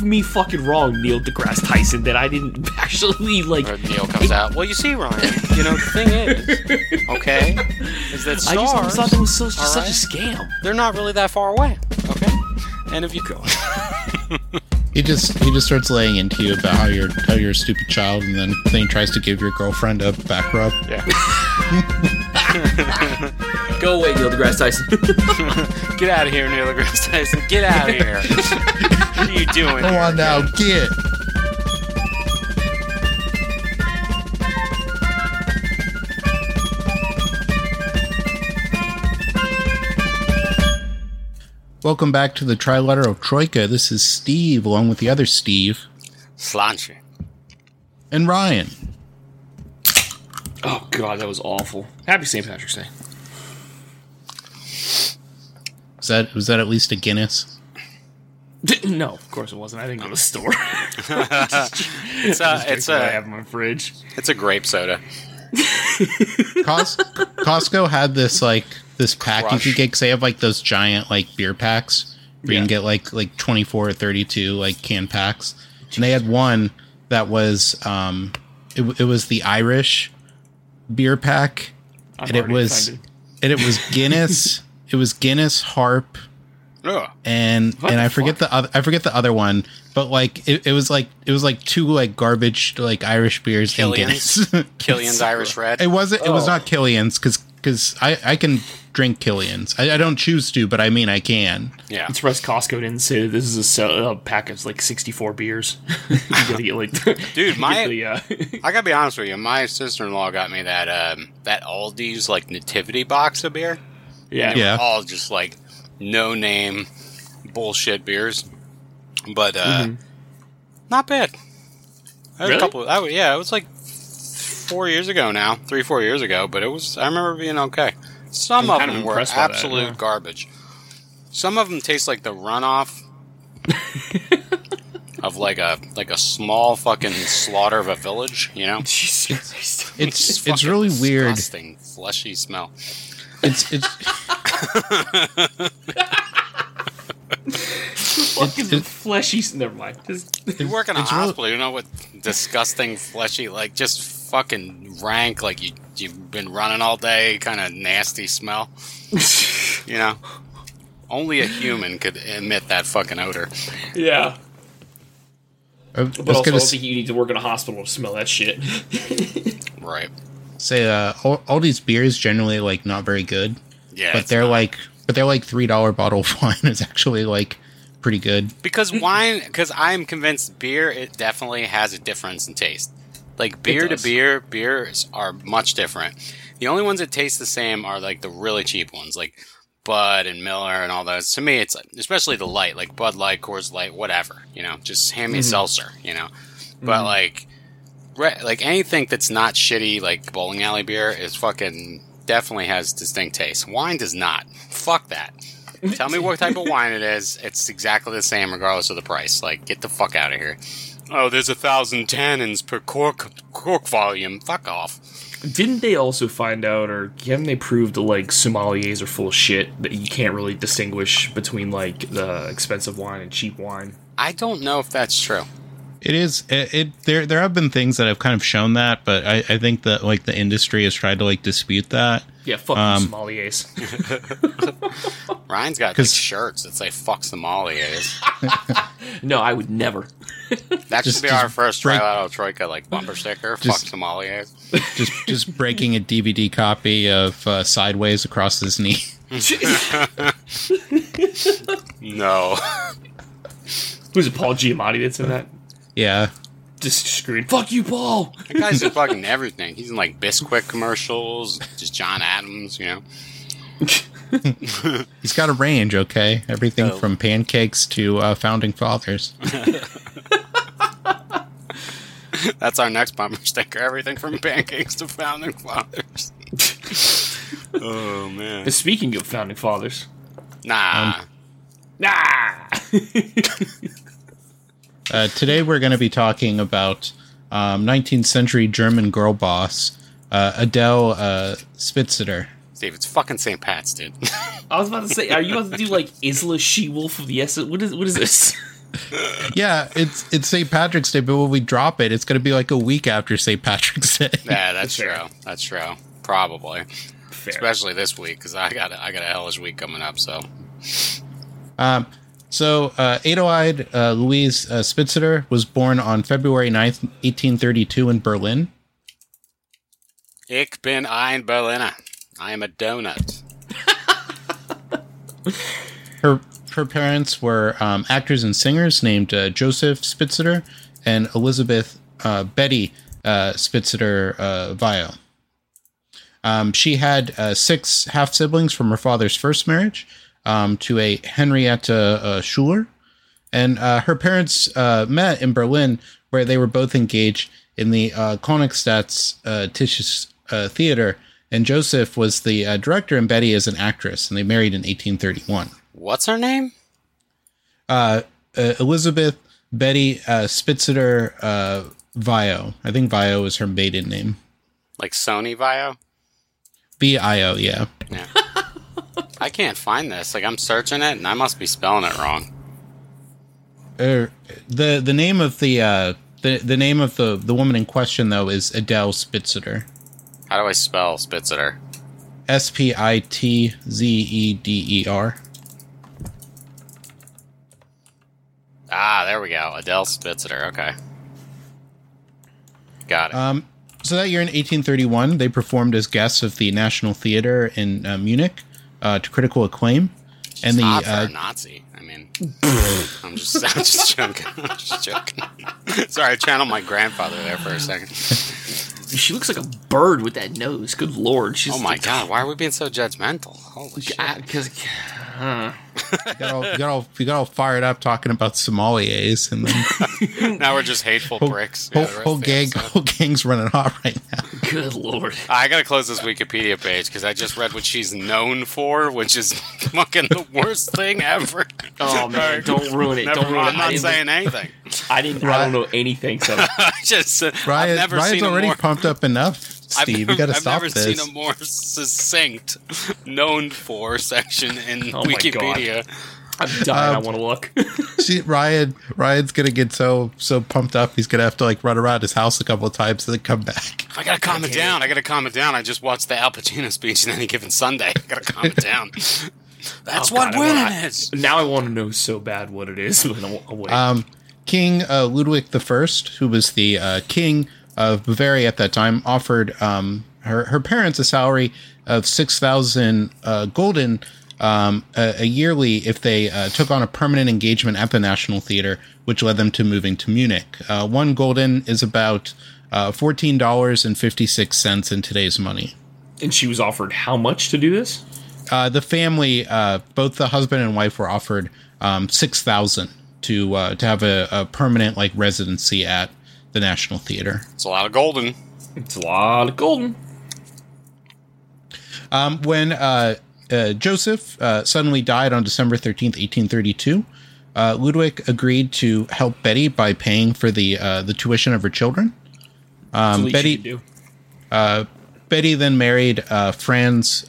prove me fucking wrong, Neil deGrasse Tyson, that I didn't actually, like... Or Neil comes out, well, you see, Ryan, the thing is, okay, is that stars... I just always thought that was such right, a scam. They're not really that far away, okay? And if you go... He just starts laying into you about how you're a stupid child, and then he tries to give your girlfriend a back rub. Yeah. Go away, Neil deGrasse Tyson. Get out of here, Neil deGrasse Tyson. Get out of here. What are you doing? Come on now, get. Welcome back to the Trilateral Troika. This is Steve, along with the other Steve. Sláinte. And Ryan. Oh, God, that was awful. Happy St. Patrick's Day. Was that at least a Guinness? No, of course it wasn't. I didn't go to the store. It's what I have in my fridge. It's a grape soda. Costco had this pack Crush. you could get, because they have like those giant like beer packs where you can get like 24 or 32 like can packs, and they had one that was it was the Irish beer pack, and it was Guinness. It was Guinness, Harp, and I forget the other one, but like it was like two like garbage like Irish beers and Guinness. Killian's Irish Red. It was not Killian's, because I can drink Killian's. I don't choose to, but I mean I can. Yeah. I'm surprised Costco didn't say this is a pack of like 64 beers. You gotta get like, dude, I gotta be honest with you. My sister-in-law got me that Aldi's like nativity box of beer. Yeah. They were all just like no name bullshit beers, but not bad. I had Really? a couple. It was like 4 years ago now, 3-4 years ago, but I remember being okay. Some of them were absolute garbage. Some of them taste like the runoff of like a small fucking slaughter of a village, you know? It's really weird. Disgusting, fleshy smell. It's fleshy. Never mind. You work in a hospital, you know what disgusting, fleshy, like just fucking rank, like you've been running all day, kind of nasty smell. You know, only a human could emit that fucking odor. Yeah. But also, I don't think you need to work in a hospital to smell that shit. Right. Say all these beers generally like not very good. Yeah, but they're like $3 bottle of wine is actually like pretty good. Because I'm convinced beer, it definitely has a difference in taste. Like beer to beer, beers are much different. The only ones that taste the same are like the really cheap ones, like Bud and Miller and all those. To me, it's especially the light, like Bud Light, Coors Light, whatever. You know, just hand me a seltzer. You know, but like anything that's not shitty, like bowling alley beer, is fucking definitely has distinct taste. Wine does not. Fuck that. Tell me what type of wine it is. It's exactly the same regardless of the price. Like, get the fuck out of here. Oh, there's 1,000 tannins per cork volume. Fuck off. Didn't they also find out, or haven't they proved that like sommeliers are full of shit, that you can't really distinguish between like the expensive wine and cheap wine? I don't know if that's true. It is. There have been things that have kind of shown that, but I think that like the industry has tried to like dispute that. Yeah, fuck you, sommeliers. Ryan's got like, shirts that say "fuck sommeliers." No, I would never. That should be our first Trilateral Troika like bumper sticker. Fuck sommeliers. Just breaking a DVD copy of Sideways across his knee. No. Who's it? Paul Giamatti that's in that? Yeah. Just screwed. Fuck you, Paul. That guy's in fucking everything. He's in like Bisquick commercials, just John Adams, you know. He's got a range, okay? Everything from pancakes to Founding Fathers. That's our next bumper sticker. Everything from pancakes to Founding Fathers. Oh, man. Speaking of Founding Fathers. Nah. Today we're going to be talking about 19th century German girl boss, Adele Spitzer. Steve, it's fucking St. Pat's, dude. I was about to say, are you about to do like Isla She-Wolf of the Essence? What is this? Yeah, it's St. Patrick's Day, but when we drop it, it's going to be like a week after St. Patrick's Day. Yeah, that's true. That's true. Probably. Fair. Especially this week, because I got a hellish week coming up, so. Adelheid Louise Spitzer was born on February 9th, 1832 in Berlin. Ich bin ein Berliner. I am a donut. Her parents were actors and singers named Joseph Spitzer and Elizabeth Betty Spitzer Vio. She had 6 half-siblings from her father's first marriage to a Henrietta Schuler. And her parents met in Berlin, where they were both engaged in the Königstadt Tisches Theater. And Joseph was the director and Betty is an actress. And they married in 1831. What's her name? Elizabeth Betty Spitzer Vio. I think Vio is her maiden name. Like Sony Vio? Vio, yeah. Yeah. I can't find this. Like, I'm searching it, and I must be spelling it wrong. The name of the name of the woman in question, though, is Adele Spitzer. How do I spell Spitzer? Spitzeder. Ah, there we go. Adele Spitzer. Okay. Got it. So that year in 1831, they performed as guests of the National Theater in Munich to critical acclaim. And it's odd for a Nazi. I mean, I'm just joking. I'm just joking. Sorry, I channeled my grandfather there for a second. She looks like a bird with that nose. Good lord. She's oh my god, why are we being so judgmental? Holy shit. Because you got all fired up talking about sommeliers, and then now we're just hateful pricks. Whole gang's running hot right now. Good lord. I gotta close this Wikipedia page because I just read what she's known for, which is fucking the worst thing ever. Oh man, Right. don't ruin it. Don't ruin it. I'm not saying anything. I don't know anything. So Ryan's never seen already more, pumped up enough. Steve, you got to stop this. I've never seen a more succinct known for section in Oh my Wikipedia. I'm dying. I want to look. See, Ryan's gonna get so pumped up. He's gonna have to like run around his house a couple of times and then come back. I gotta calm it down. I just watched the Al Pacino speech in Any Given Sunday. I gotta calm it down. That's what winning is. Now I want to know so bad what it is. But I'll wait. King Ludwig I, who was the king of Bavaria at that time, offered her parents a salary of 6,000 gulden a yearly if they took on a permanent engagement at the National Theater, which led them to moving to Munich. 1 gulden is about $14.56 in today's money. And she was offered how much to do this? The family, both the husband and wife, were offered 6,000 to have a permanent like residency at the National Theater. It's a lot of golden. It's a lot of golden. When Joseph suddenly died on December 13th, 1832, Ludwig agreed to help Betty by paying for the tuition of her children. Betty then married Franz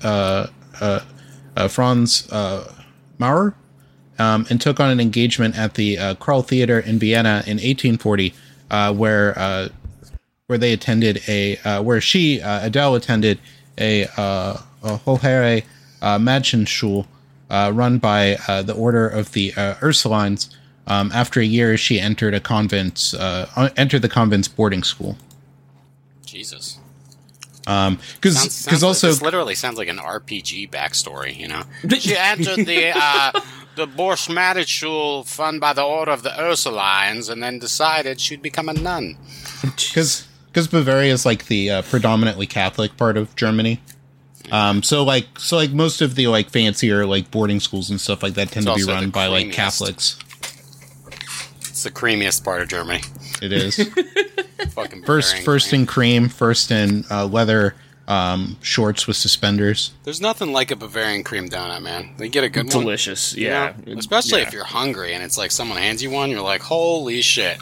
Maurer and took on an engagement at the Karl Theater in Vienna in 1840, where they attended Adele attended a Hohere Mädchenschule run by the Order of the Ursulines. After a year, she entered the convent's boarding school. Jesus. Because also this literally sounds like an RPG backstory, you know. She entered the Borsch Mädchenschule fund by the Order of the Ursulines, and then decided she'd become a nun. Because Bavaria is like the predominantly Catholic part of Germany. So most of the like fancier like boarding schools and stuff like that tend to be run by like Catholics. It's the creamiest part of Germany. It is. Fucking first in cream, first in leather shorts with suspenders. There's nothing like a Bavarian cream donut, man. They get a good one. Delicious, yeah. You know? Especially if you're hungry and it's like someone hands you one, you're like, holy shit.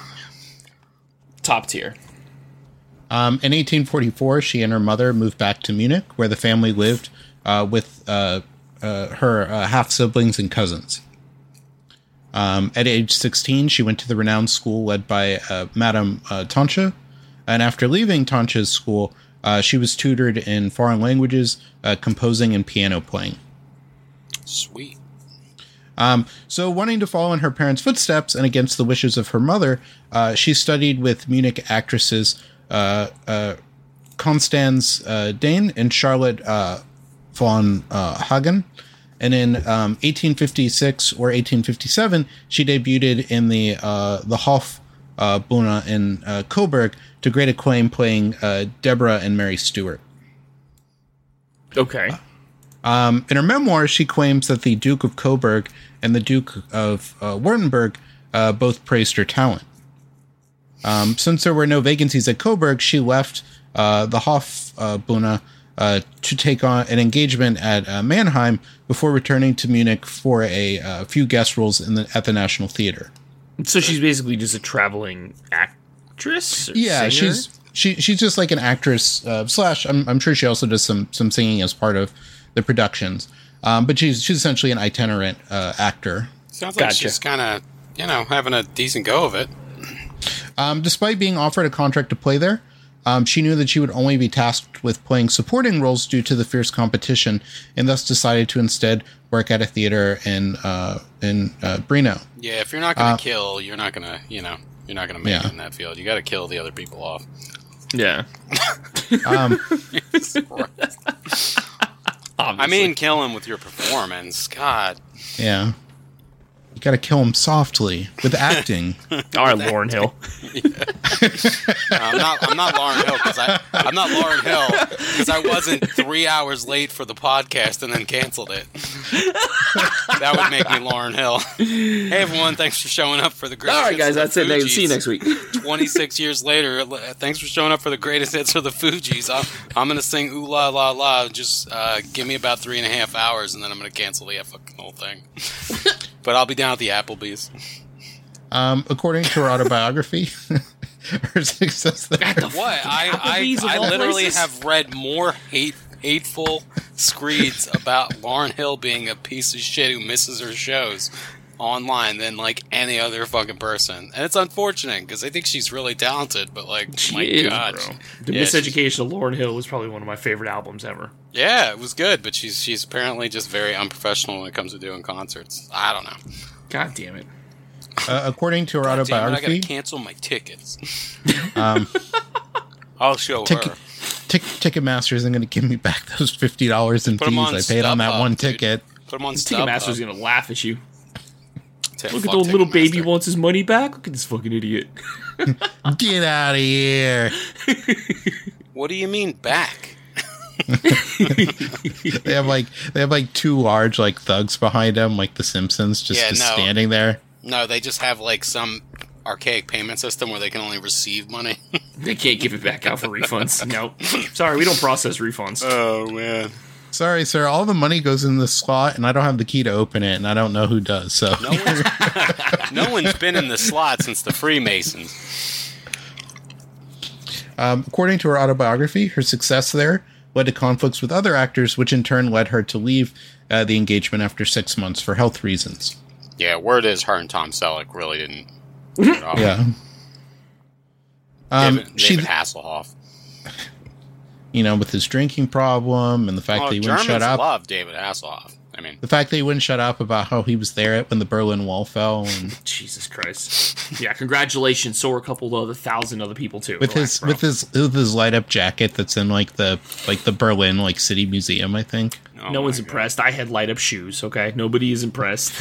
Top tier. In 1844, she and her mother moved back to Munich, where the family lived with her half-siblings and cousins. At age 16, she went to the renowned school led by Madame Tancha, and after leaving Tancha's school, she was tutored in foreign languages, composing, and piano playing. Sweet. So wanting to follow in her parents' footsteps and against the wishes of her mother, she studied with Munich actresses Constance Dane and Charlotte von Hagen. And in 1856 or 1857, she debuted in the Hofbühne in Coburg to great acclaim, playing Deborah and Mary Stuart. Okay. In her memoirs, she claims that the Duke of Coburg and the Duke of Württemberg both praised her talent. Since there were no vacancies at Coburg, she left the Hofbühne to take on an engagement at Mannheim before returning to Munich for a few guest roles at the National Theater. So she's basically just a traveling actress? Yeah, singer? she's just like an actress slash. I'm sure she also does some singing as part of the productions. But she's essentially an itinerant actor. Sounds like she's kind of, having a decent go of it. Despite being offered a contract to play there, she knew that she would only be tasked with playing supporting roles due to the fierce competition, and thus decided to instead work at a theater in Brno. Yeah, if you're not going to kill, you're not going to, you're not going to make it in that field. You got to kill the other people off. Yeah. I mean, kill him with your performance. God. Yeah. You got to kill him softly with acting. All right, Lauryn Hill. I'm not Lauryn Hill because I wasn't 3 hours late for the podcast and then canceled it. That would make me Lauryn Hill. Hey everyone, thanks for showing up for the greatest. All right, guys, that's it. Fugees. See you next week. 26 years later, thanks for showing up for the greatest hits of the Fugees. I'm gonna sing "Ooh La La La." Just give me about 3.5 hours, and then I'm gonna cancel the fucking whole thing. But I'll be down at the Applebee's. According to her autobiography, her success there. What? I literally have read more hateful screeds about Lauryn Hill being a piece of shit who misses her shows online than like any other fucking person. And it's unfortunate because I think she's really talented, but like, She is, bro. The Miseducation of Lauryn Hill was probably one of my favorite albums ever. Yeah, it was good, but she's apparently just very unprofessional when it comes to doing concerts. I don't know. God damn it. According to her autobiography, I gotta cancel my tickets. I'll show her. Ticketmaster isn't going to give me back those $50 in fees I paid on that one ticket. Put them on Ticketmaster's going to laugh at you. Look at the Fuck little Ticketmaster. baby wants his money back. Look at this fucking idiot. Get out of here. What do you mean back? They have like two large like thugs behind them, like the Simpsons, just standing there. No, they just have like some archaic payment system where they can only receive money. They can't give it back out for refunds. No. Sorry, we don't process refunds. Oh man. Sorry, sir. All the money goes in the slot, and I don't have the key to open it, and I don't know who does. So No one's been in the slot since the Freemasons. According to her autobiography, her success there led to conflicts with other actors, which in turn led her to leave the engagement after 6 months for health reasons. Yeah, word is her and Tom Selleck really didn't. Yeah. David Hasselhoff. You know, with his drinking problem and the fact that he wouldn't shut up. Love David Hasselhoff. I mean, the fact that he wouldn't shut up about how he was there when the Berlin Wall fell. And Jesus Christ! Yeah, congratulations. So were a couple of 1,000 other people too. With his light up jacket that's in like the Berlin like City Museum, I think. Oh no one's impressed. I had light up shoes. Okay, nobody is impressed.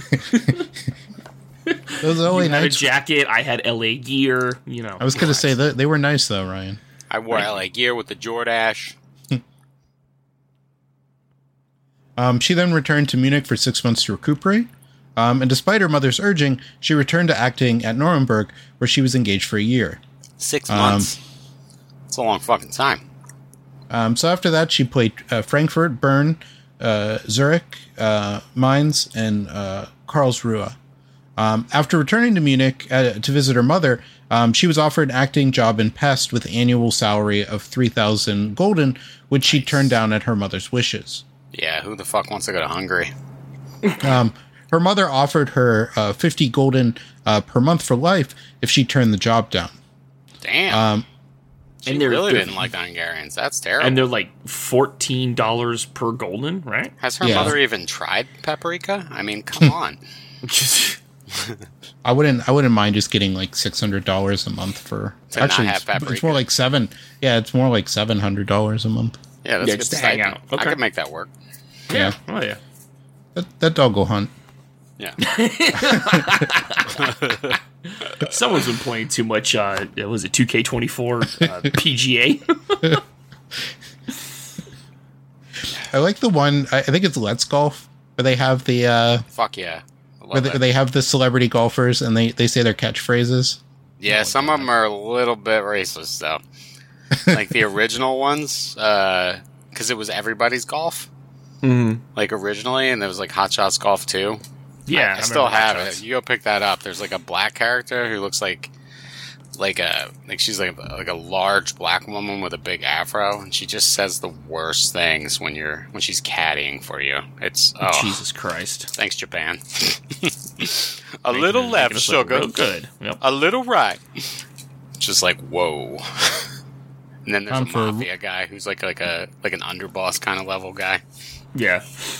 Those are only you had nice. A jacket. I had LA gear. You know. I was going to say that they were nice though, Ryan. I wore LA gear with the Jordache. She then returned to Munich for 6 months to recuperate. And despite her mother's urging, she returned to acting at Nuremberg, where she was engaged for a year. 6 months? It's a long fucking time. So after that, she played Frankfurt, Bern, Zurich, Mainz, and Karlsruhe. After returning to Munich to visit her mother, she was offered an acting job in Pest with an annual salary of 3,000 gulden, which she turned down at her mother's wishes. Yeah, who the fuck wants to go to Hungary? Her her mother offered her 50 golden per month for life if she turned the job down. Damn. She and really didn't like Hungarians. That's terrible. And they're like $14 per golden, right? Has her mother even tried paprika? I mean, come on. I wouldn't mind just getting like $600 a month for. Actually, it's more like seven. Yeah, it's more like $700 a month. Yeah, that's just to hang out. Okay. I could make that work. Yeah. Oh yeah. That dog will hunt. Yeah. Someone's been playing too much. Was it 2K24 PGA? I like the one. I think it's Let's Golf, where they have the. Fuck yeah. Where they have the celebrity golfers and they say their catchphrases. Yeah, some of them are a little bit racist though. Like the original ones, because it was Everybody's Golf. Mm-hmm. Like originally, and there was like Hot Shots Golf too. Yeah, I still have it. You go pick that up. There's like a black character who looks like she's like a large black woman with a big afro, and she just says the worst things when she's caddying for you. It's Jesus Christ. Thanks, Japan. A little left, sugar. Good. Yep. A little right. Just like whoa. And then there's a mafia guy who's like an underboss kind of level guy. Yeah.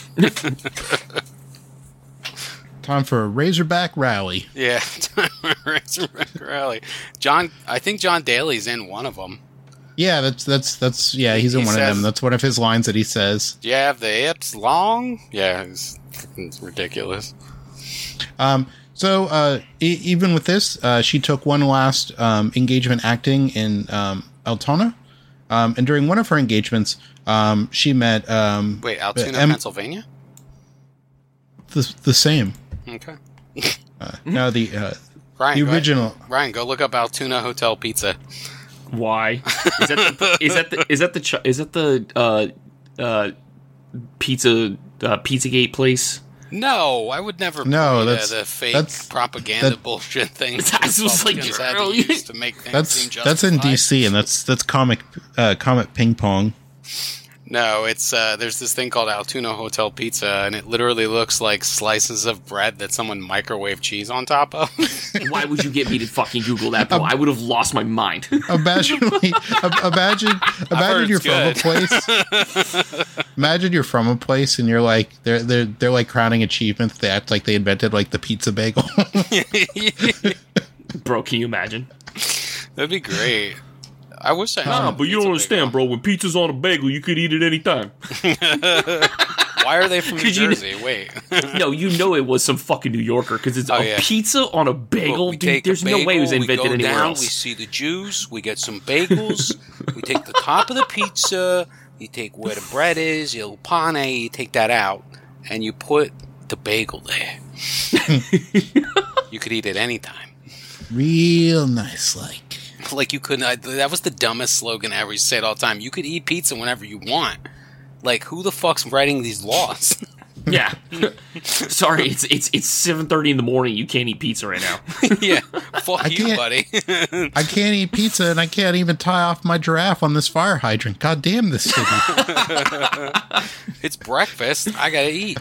Time for a Razorback rally. Yeah, time for a Razorback rally. I think John Daly's in one of them. Yeah, that's yeah, he's in one of them. That's one of his lines that he says. Do you have the hips long? Yeah, it's ridiculous. So even with this, she took one last engagement acting in Altona. And during one of her engagements, she met... Wait, Altoona, Pennsylvania? The same. Okay. No, the Ryan, original... Ryan, go look up Altoona Hotel Pizza. Why? Is that the Pizzagate place? No, I would never. No, that's the fake propaganda bullshit thing. That was like to make things seem justified. That's in DC, and that's Comet Ping Pong. No, it's there's this thing called Altoona Hotel Pizza, and it literally looks like slices of bread that someone microwaved cheese on top of. Why would you get me to fucking Google that, bro? I would have lost my mind. Imagine you're from a place. Imagine you're from a place, and you're like they're like crowning achievements. They act like they invented like the pizza bagel. Bro, can you imagine? That'd be great. I wish I had. Nah, but you don't understand, bro. When pizza's on a bagel, you could eat it any time. Why are they from New Jersey? Wait. No, you know it was some fucking New Yorker because it's pizza on a bagel. Dude, there's no way it was invented anywhere else. We see the juice. We get some bagels. We take the top of the pizza. You take where the bread is, il pane. You take that out, and you put the bagel there. You could eat it anytime. Real nice, like. Like you couldn't. That was the dumbest slogan ever. You say it all the time. You could eat pizza whenever you want. Like who the fuck's writing these laws? Yeah. Sorry, it's 7:30 in the morning. You can't eat pizza right now. Yeah. Fuck you, buddy. I can't eat pizza, and I can't even tie off my giraffe on this fire hydrant. God damn this city. It's breakfast. I gotta eat.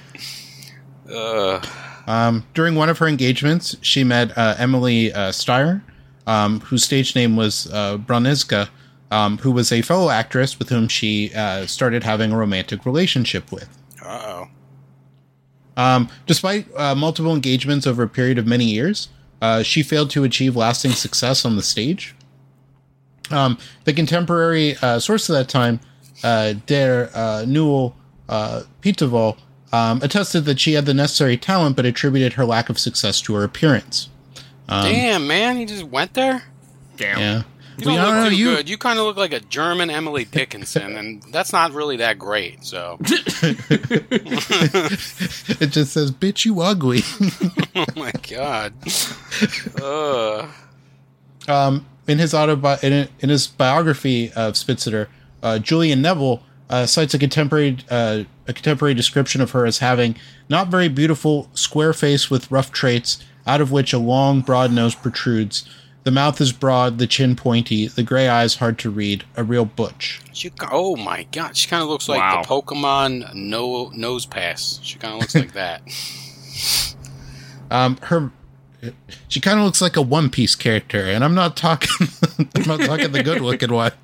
During one of her engagements, she met Emily Steyer. Whose stage name was Broniska, who was a fellow actress with whom she started having a romantic relationship with. Despite multiple engagements over a period of many years, she failed to achieve lasting success on the stage. The contemporary source of that time, Der Newell Pitaval, attested that she had the necessary talent but attributed her lack of success to her appearance. Damn, man, you just went there? Damn. Yeah. You don't look too good. You kind of look like a German Emily Dickinson, and that's not really that great, so. It just says, bitch, you ugly. Oh, my God. In his biography of Spitzer, Julian Neville cites a contemporary description of her as having not very beautiful, square face with rough traits, out of which a long, broad nose protrudes. The mouth is broad, the chin pointy, the gray eyes hard to read, a real butch. Oh my God, she kind of looks like the Pokemon Nose Pass. She kind of looks like that. She kind of looks like a One Piece character, and I'm not talking the good looking ones.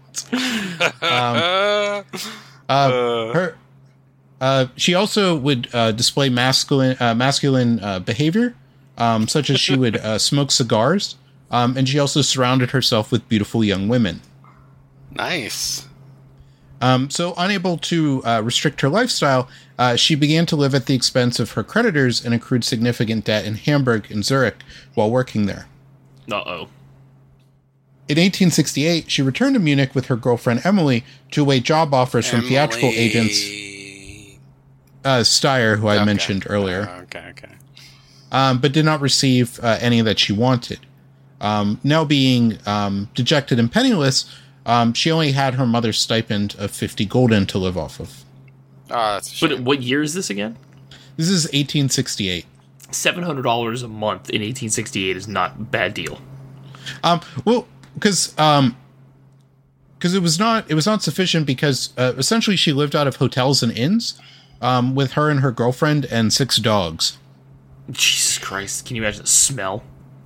She also would display masculine behavior, such as she would smoke cigars, and she also surrounded herself with beautiful young women. Nice. So unable to restrict her lifestyle, she began to live at the expense of her creditors and accrued significant debt in Hamburg and Zurich while working there. Uh-oh. In 1868, she returned to Munich with her girlfriend Emily to await job offers from theatrical agents. Steyer, who I mentioned earlier. Okay. But did not receive any that she wanted. Now being dejected and penniless, she only had her mother's stipend of 50 gulden to live off of. Oh, that's a shame. But what year is this again? This is 1868. $700 a month in 1868 is not a bad deal. Well, because it was not sufficient because essentially she lived out of hotels and inns with her and her girlfriend and 6 dogs. Jesus Christ! Can you imagine the smell?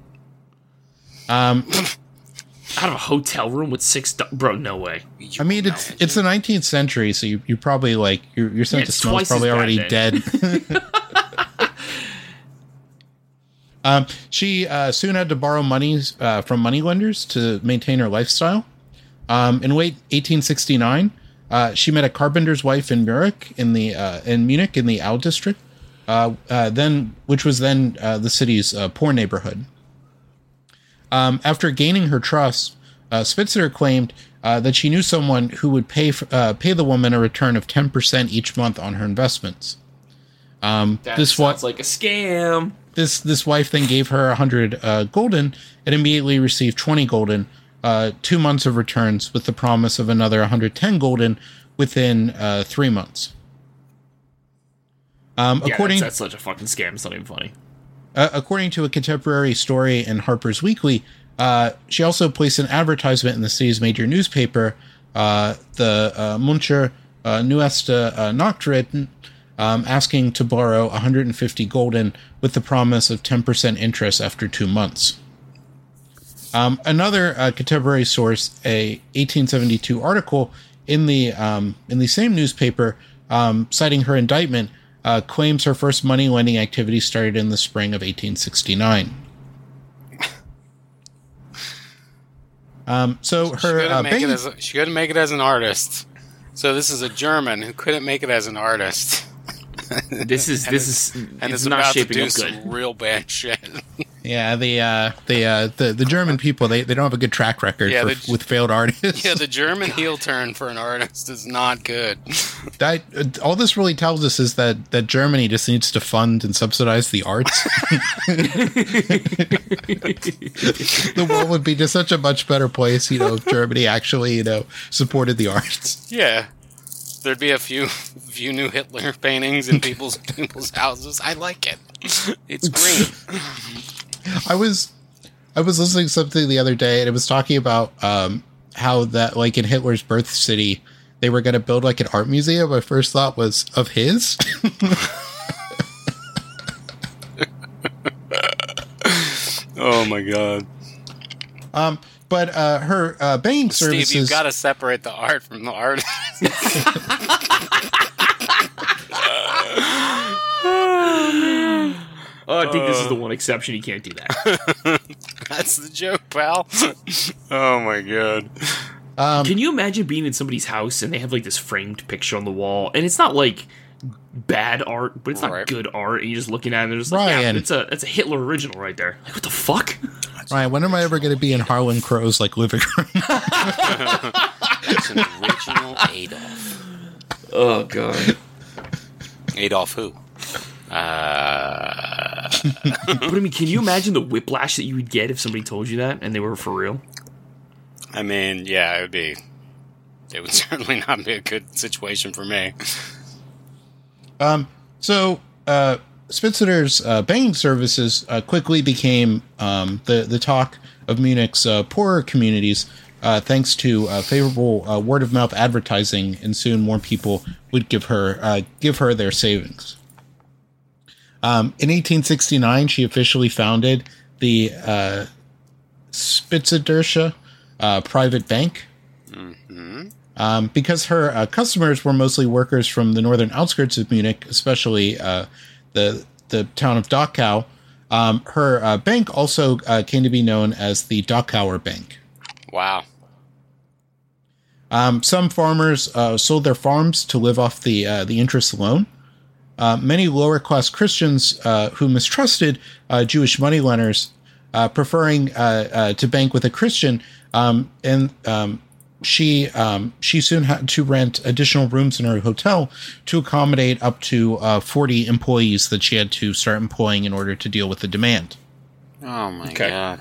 Out of a hotel room with 6 bro, no way. I mean, it's the 19th century, so you probably like your sense of smell is probably already dead. She soon had to borrow monies from moneylenders to maintain her lifestyle. In late 1869, she met a carpenter's wife in Munich in the Au district, which was then the city's poor neighborhood. After gaining her trust, Spitzer claimed that she knew someone who would pay the woman a return of 10% each month on her investments. That sounds like a scam. This wife then gave her 100 gulden and immediately received 20 gulden, 2 months of returns, with the promise of another 110 gulden within 3 months. That's such a fucking scam. It's not even funny. According to a contemporary story in Harper's Weekly, she also placed an advertisement in the city's major newspaper, the Münchner Neueste Nachrichten, asking to borrow 150 gulden with the promise of 10% interest after 2 months. Another contemporary source, a 1872 article in the same newspaper, citing her indictment, claims her first money lending activity started in the spring of 1869. She couldn't make it as an artist. So this is a German who couldn't make it as an artist. This is it's not about shaping to do up good. some real bad shit. Yeah, the German people they don't have a good track record with failed artists. Yeah, the German heel turn for an artist is not good. All this really tells us is that Germany just needs to fund and subsidize the arts. The world would be just such a much better place, if Germany actually, supported the arts. Yeah. There'd be a few new Hitler paintings in people's houses. I like it. It's green. I was listening to something the other day, and it was talking about how that, like, in Hitler's birth city, they were going to build like an art museum. My first thought was of his. Oh my god. But her banking services. Steve, you've got to separate the art from the artist. Oh, I think this is the one exception. You can't do that. That's the joke, pal. Oh my god. Can you imagine being in somebody's house and they have like this framed picture on the wall, and it's not like bad art, but it's not good art, and you're just looking at it and they're just like, yeah, it's a Hitler original right there. Like, what the fuck? Ryan, when am I ever going to be in Harlan Crow's like living room? It's an original Adolf. Oh god. Adolf who? But I mean, can you imagine the whiplash that you would get if somebody told you that and they were for real? I mean, yeah, it would certainly not be a good situation for me. So Spitzer's banking services quickly became the talk of Munich's poorer communities, thanks to favorable word-of-mouth advertising, and soon more people would give her their savings. In 1869, she officially founded the Spitzersche private bank. Mm-hmm. Because her customers were mostly workers from the northern outskirts of Munich, especially the town of Dachau. Her bank also came to be known as the Dachauer Bank. Wow. Some farmers sold their farms to live off the interest alone. Many lower-class Christians who mistrusted Jewish moneylenders, preferring to bank with a Christian, she soon had to rent additional rooms in her hotel to accommodate up to 40 employees that she had to start employing in order to deal with the demand. Oh my God!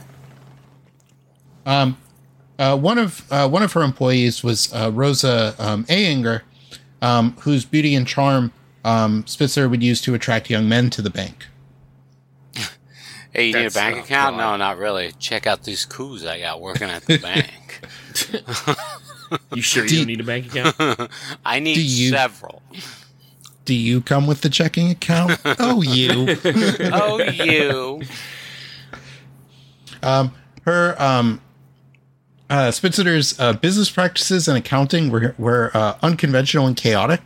One of her employees was Rosa Eyinger, whose beauty and charm Spitzer would use to attract young men to the bank. Hey, you need a bank account? God. No, not really. Check out these coups I got working at the bank. You sure you don't need a bank account? I need several. Do you come with the checking account? Oh, you. Oh, you. Spitzer's business practices and accounting were unconventional and chaotic.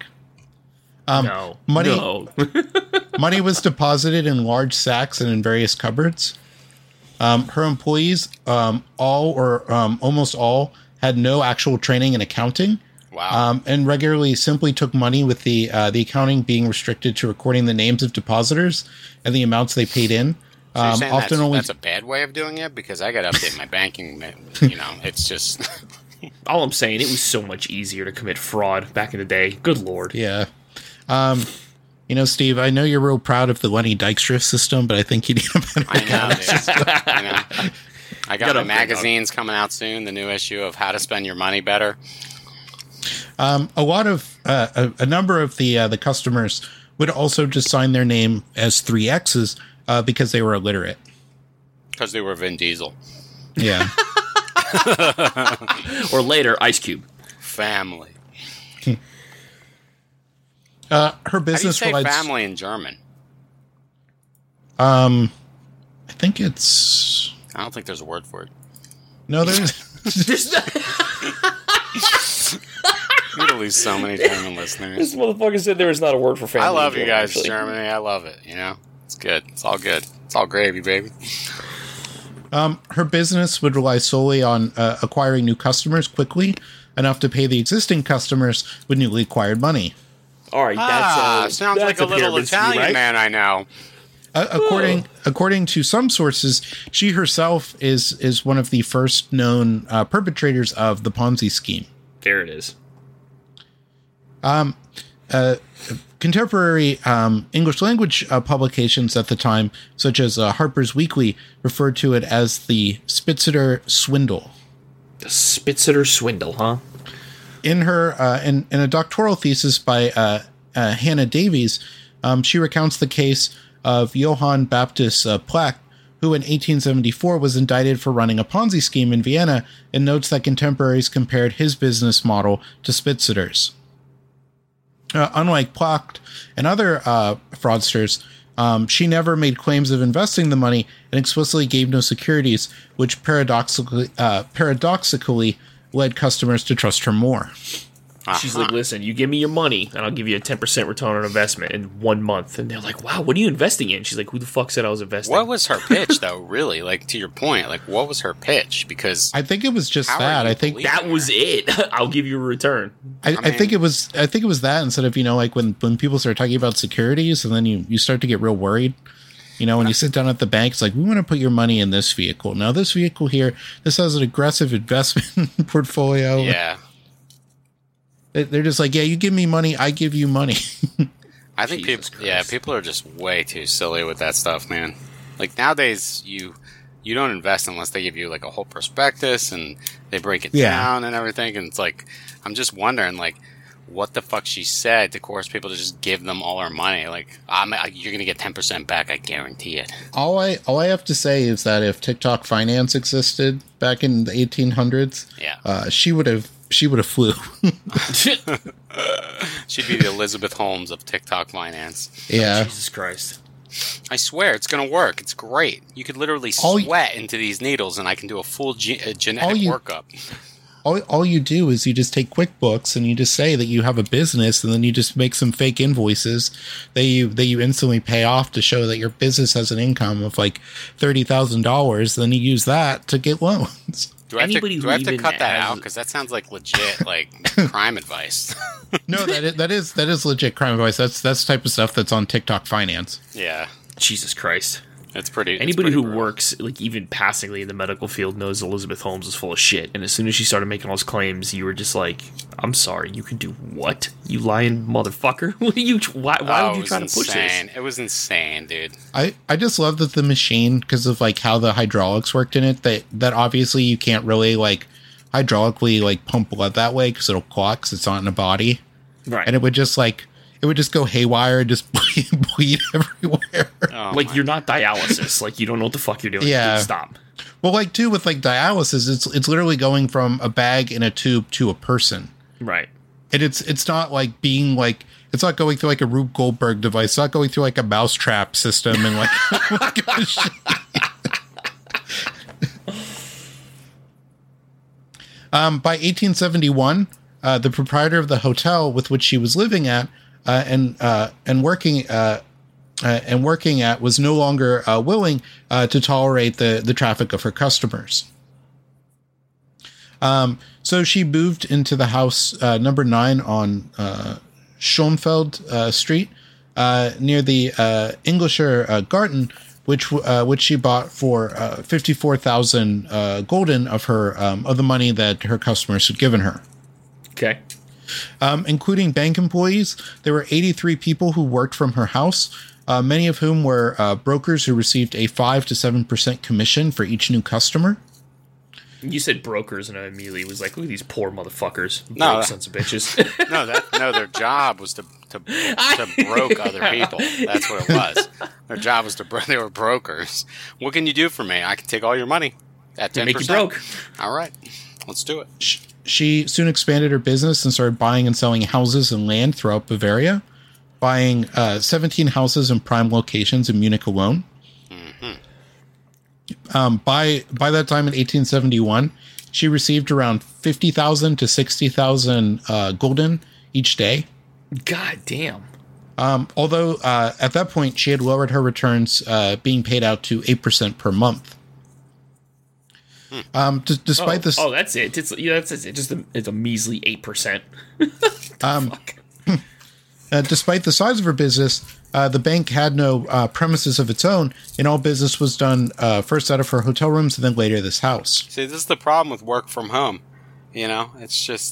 Money was deposited in large sacks and in various cupboards. Her employees, all or almost all, had no actual training in accounting. Wow. And regularly simply took money, with the accounting being restricted to recording the names of depositors and the amounts they paid in. So you're saying that's a bad way of doing it? Because I got to update my banking. It's just... All I'm saying, it was so much easier to commit fraud back in the day. Good Lord. Yeah. Steve, I know you're real proud of the Lenny Dykstra system, but I think you need a better accounting system. I got my magazines coming out soon, the new issue of How to Spend Your Money Better. A number of the customers would also just sign their name as 3 X's because they were illiterate. Because they were Vin Diesel. Yeah. Or later, Ice Cube. Family. Her business. How do you say family in German? I think it's... I don't think there's a word for it. No, there's... We're going to lose so many German listeners. This motherfucker said there was not a word for family. I love you guys, Germany. I love it, It's good. It's all good. It's all gravy, baby. Her business would rely solely on acquiring new customers quickly, enough to pay the existing customers with newly acquired money. All right, sounds like a little Italian scheme, right? Man I know. According to some sources, she herself is one of the first known perpetrators of the Ponzi scheme. There it is. Contemporary English language publications at the time, such as Harper's Weekly, referred to it as the Spitzer swindle. The Spitzer swindle, huh? In her in a doctoral thesis by Hannah Davies, she recounts the case of Johann Baptist Plack, who in 1874 was indicted for running a Ponzi scheme in Vienna, and notes that contemporaries compared his business model to Spitzer's. Unlike Plack and other fraudsters, she never made claims of investing the money and explicitly gave no securities, which paradoxically led customers to trust her more. She's like, listen, you give me your money, and I'll give you a 10% return on investment in 1 month. And they're like, wow, what are you investing in? She's like, who the fuck said I was investing? What was her pitch, though, really? Like, to your point, like, what was her pitch? Because I think it was just that. I think that was it. I'll give you a return. I think it was that, instead of, like, when people start talking about securities, and then you start to get real worried. When you sit down at the bank, it's like, we want to put your money in this vehicle. Now, this vehicle here, this has an aggressive investment portfolio. Yeah. They're just like, yeah, you give me money, I give you money. I think people are just way too silly with that stuff, man. Like, nowadays, you don't invest unless they give you, like, a whole prospectus and they break it down and everything. And it's like, I'm just wondering, like, what the fuck she said to coerce people to just give them all her money. Like, you're going to get 10% back, I guarantee it. All I have to say is that if TikTok Finance existed back in the 1800s, she would have flew. She'd be the Elizabeth Holmes of TikTok Finance. Yeah. Jesus Christ. I swear, it's going to work. It's great. You could literally sweat into these needles, and I can do a full genetic workup. All you do is you just take QuickBooks and you just say that you have a business, and then you just make some fake invoices that you instantly pay off to show that your business has an income of like $30,000. Then you use that to get loans. Do I have to cut that out? Because that sounds like legit crime advice. No, that is legit crime advice. That's the type of stuff that's on TikTok Finance. Yeah. Jesus Christ. Anybody who works like even passingly in the medical field knows Elizabeth Holmes is full of shit. And as soon as she started making all those claims, you were just like, "I'm sorry, you can do what? You lying motherfucker! Why would you try to push this?" It was insane, dude. I just love that the machine, because of like how the hydraulics worked in it, that obviously you can't really like hydraulically like pump blood that way because it'll clot because it's not in a body, right? And it would just go haywire and just bleed everywhere. Oh, like you're not dialysis. Like you don't know what the fuck you're doing. Yeah. Dude, stop. Well, like too with like dialysis, it's literally going from a bag in a tube to a person. Right. And it's not like being like, it's not going through like a Rube Goldberg device. It's not going through like a mousetrap system and like. By 1871, the proprietor of the hotel with which she was living at and working at was no longer willing to tolerate the traffic of her customers. So she moved into the house number 9 on Schoenfeld Street near the Englischer Garten, which she bought for 54,000 gulden of the money that her customers had given her. Okay. Including bank employees, there were 83 people who worked from her house, many of whom were brokers who received a 5 to 7% commission for each new customer. You said brokers, and I immediately was like, "Look at these poor motherfuckers, broke sons of bitches." No, their job was to broke other people. That's what it was. Their job was they were brokers. What can you do for me? I can take all your money at 10%. Make you broke. All right, let's do it. She soon expanded her business and started buying and selling houses and land throughout Bavaria, buying 17 houses in prime locations in Munich alone. By that time in 1871, she received around 50,000 to 60,000 gulden each day. God damn. Although at that point she had lowered her returns, being paid out to 8% per month. Despite this, that's it. It's a measly 8%. Despite the size of her business, the bank had no premises of its own, and all business was done first out of her hotel rooms and then later this house. See, this is the problem with work from home. You know, it's just.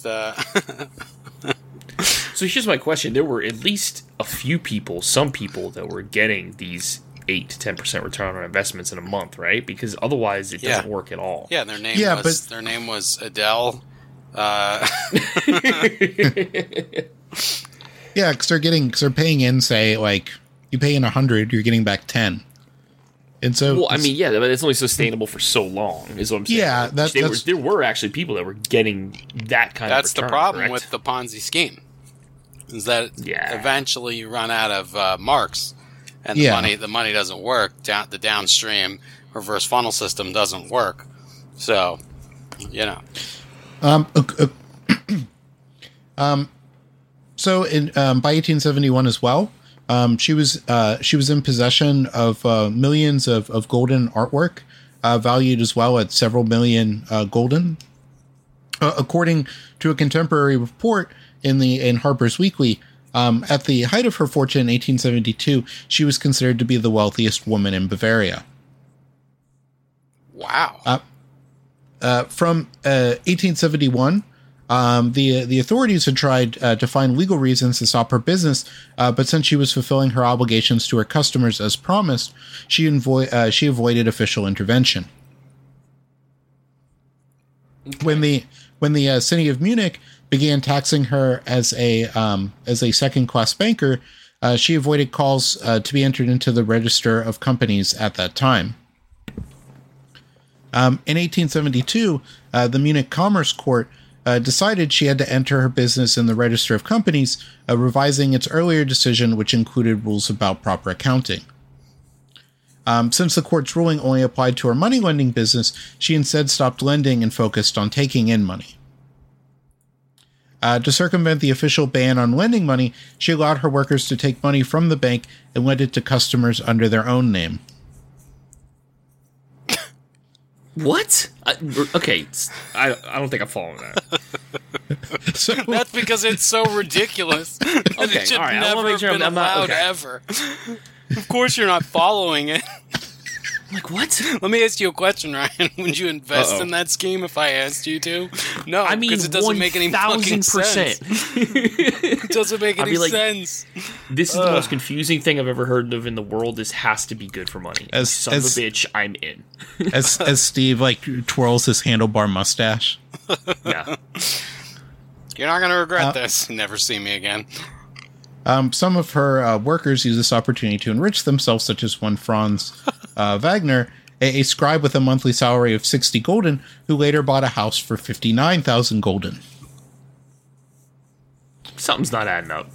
So here's my question: there were at least some people that were getting these 8 to 10% return on investments in a month, right? Because otherwise, it doesn't work at all. Yeah, their name was Adele. Yeah, because they're paying in, say, like, you pay in 100, you're getting back 10. And so, well, I mean, yeah, but it's only sustainable for so long, is what I'm saying. Yeah, there were actually people that were getting that kind of return. That's the problem correct? with the Ponzi scheme, is that eventually you run out of marks, and the money doesn't work. The downstream reverse funnel system doesn't work. So, you know. So by 1871 as well, she was in possession of millions of golden artwork, valued as well at several million golden. According to a contemporary report in Harper's Weekly, at the height of her fortune in 1872, she was considered to be the wealthiest woman in Bavaria. Wow. From 1871. The authorities had tried to find legal reasons to stop her business, but since she was fulfilling her obligations to her customers as promised, she avoided official intervention. Okay. When the city of Munich began taxing her as a second-class banker, she avoided calls to be entered into the register of companies at that time. In 1872, the Munich Commerce Court decided she had to enter her business in the Register of Companies, revising its earlier decision, which included rules about proper accounting. Since the court's ruling only applied to her money lending business, she instead stopped lending and focused on taking in money. To circumvent the official ban on lending money, she allowed her workers to take money from the bank and lend it to customers under their own name. What? Okay, I don't think I'm following that. So, that's because it's so ridiculous. Okay, it should all right. Never I want to make sure I'm allowed ever. Of course, you're not following it. Like, what? Let me ask you a question, Ryan. Would you invest in that scheme if I asked you to? No, I mean, because it doesn't make any fucking sense. It doesn't make any sense. This is the most confusing thing I've ever heard of in the world. This has to be good for money. Son of a bitch, I'm in. as Steve, twirls his handlebar mustache. Yeah. You're not going to regret this. Never see me again. Some of her workers use this opportunity to enrich themselves, such as one Franz Wagner, a scribe with a monthly salary of 60 gulden, who later bought a house for 59,000 gulden. Something's not adding up.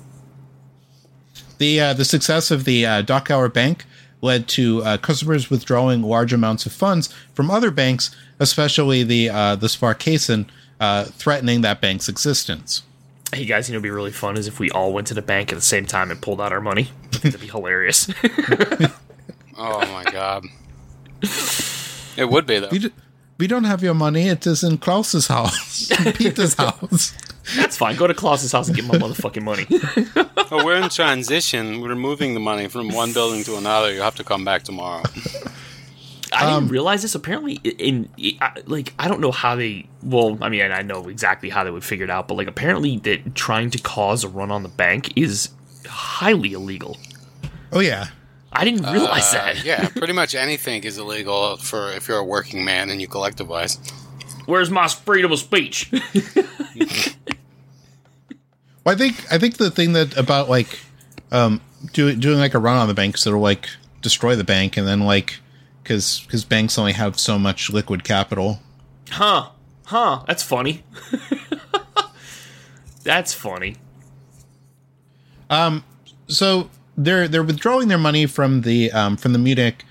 The success of the Dachauer Bank led to customers withdrawing large amounts of funds from other banks, especially the Sparkassen, threatening that bank's existence. Hey guys, it'd be really fun is if we all went to the bank at the same time and pulled out our money. I think that'd be hilarious. Oh my god. It would be, though. We don't have your money. It is in Klaus's house. Peter's house. That's fine. Go to Klaus's house and get my motherfucking money. Oh, we're in transition. We're moving the money from one building to another. You have to come back tomorrow. I didn't realize this. Apparently, I don't know how they. Well, I mean, I know exactly how they would figure it out, but apparently, that trying to cause a run on the bank is highly illegal. Oh yeah, I didn't realize that. Yeah, pretty much anything is illegal for if you're a working man and you collectivize. Where's my freedom of speech? Well, I think the thing that about doing a run on the bank, so it'll destroy the bank, and then because banks only have so much liquid capital. Huh. That's funny. That's funny. So they're withdrawing their money from the Munich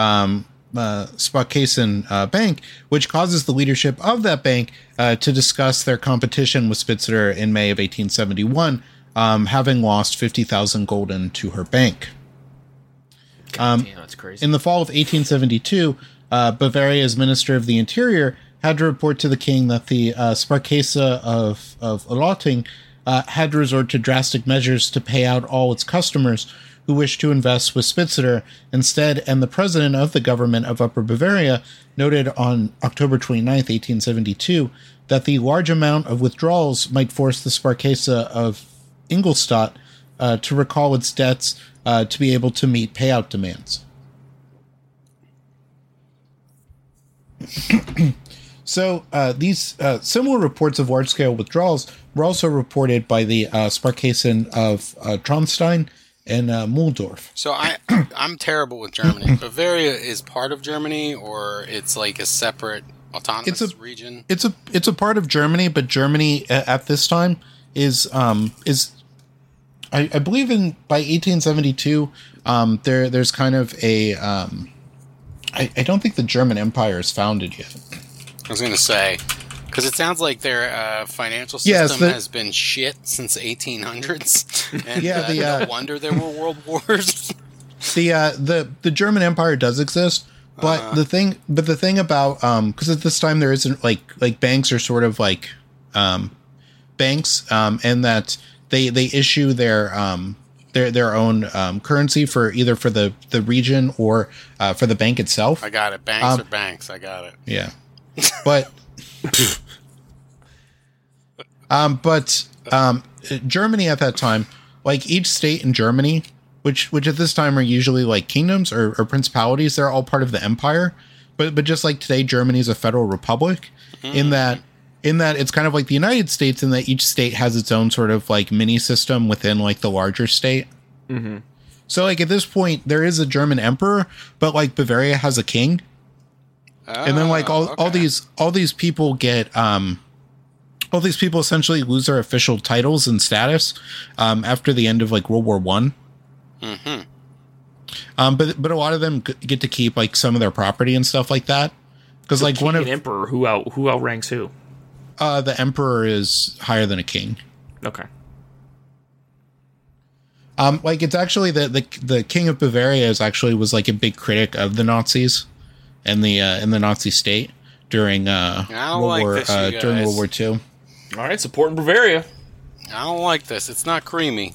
Sparkassen Bank, which causes the leadership of that bank to discuss their competition with Spitzer in May of 1871, having lost 50,000 gulden to her bank. Damn, that's crazy. In the fall of 1872, Bavaria's Minister of the Interior had to report to the king that the Sparkasse of Allotting had to resort to drastic measures to pay out all its customers who wished to invest with Spitzer instead, and the president of the government of Upper Bavaria noted on October 29th, 1872, that the large amount of withdrawals might force the Sparkasse of Ingolstadt to recall its debts to be able to meet payout demands. So these similar reports of large-scale withdrawals were also reported by the Sparkassen of Traunstein and Muhldorf. So I'm terrible with Germany. Bavaria is part of Germany, or it's a separate autonomous region? It's a part of Germany, but Germany at this time is I believe by 1872 there's kind of a I don't think the German Empire is founded yet. I was going to say, because it sounds like their financial system has been shit since the 1800s, and no wonder there were world wars. The German Empire does exist, but the thing about because at this time there isn't like banks are sort of banks, and that they issue their own currency for either for the region or for the bank itself. I got it. Banks are banks. I got it. Yeah. But Germany at that time, each state in Germany, which at this time are usually kingdoms or principalities, they're all part of the empire. But just like today, Germany is a federal republic in that it's kind of like the United States in that each state has its own sort of mini system within the larger state. Mm-hmm. So at this point, there is a German emperor, but Bavaria has a king. And then all these people get all these people essentially lose their official titles and status after the end of World War I. Mm-hmm. But a lot of them get to keep like some of their property and stuff like that. Because like one of emperor, who outranks who? The emperor is higher than a king. Okay. Like it's actually the king of Bavaria was like a big critic of the Nazis and in the Nazi state during World War II. All right, supporting Bavaria. I don't like this. It's not creamy.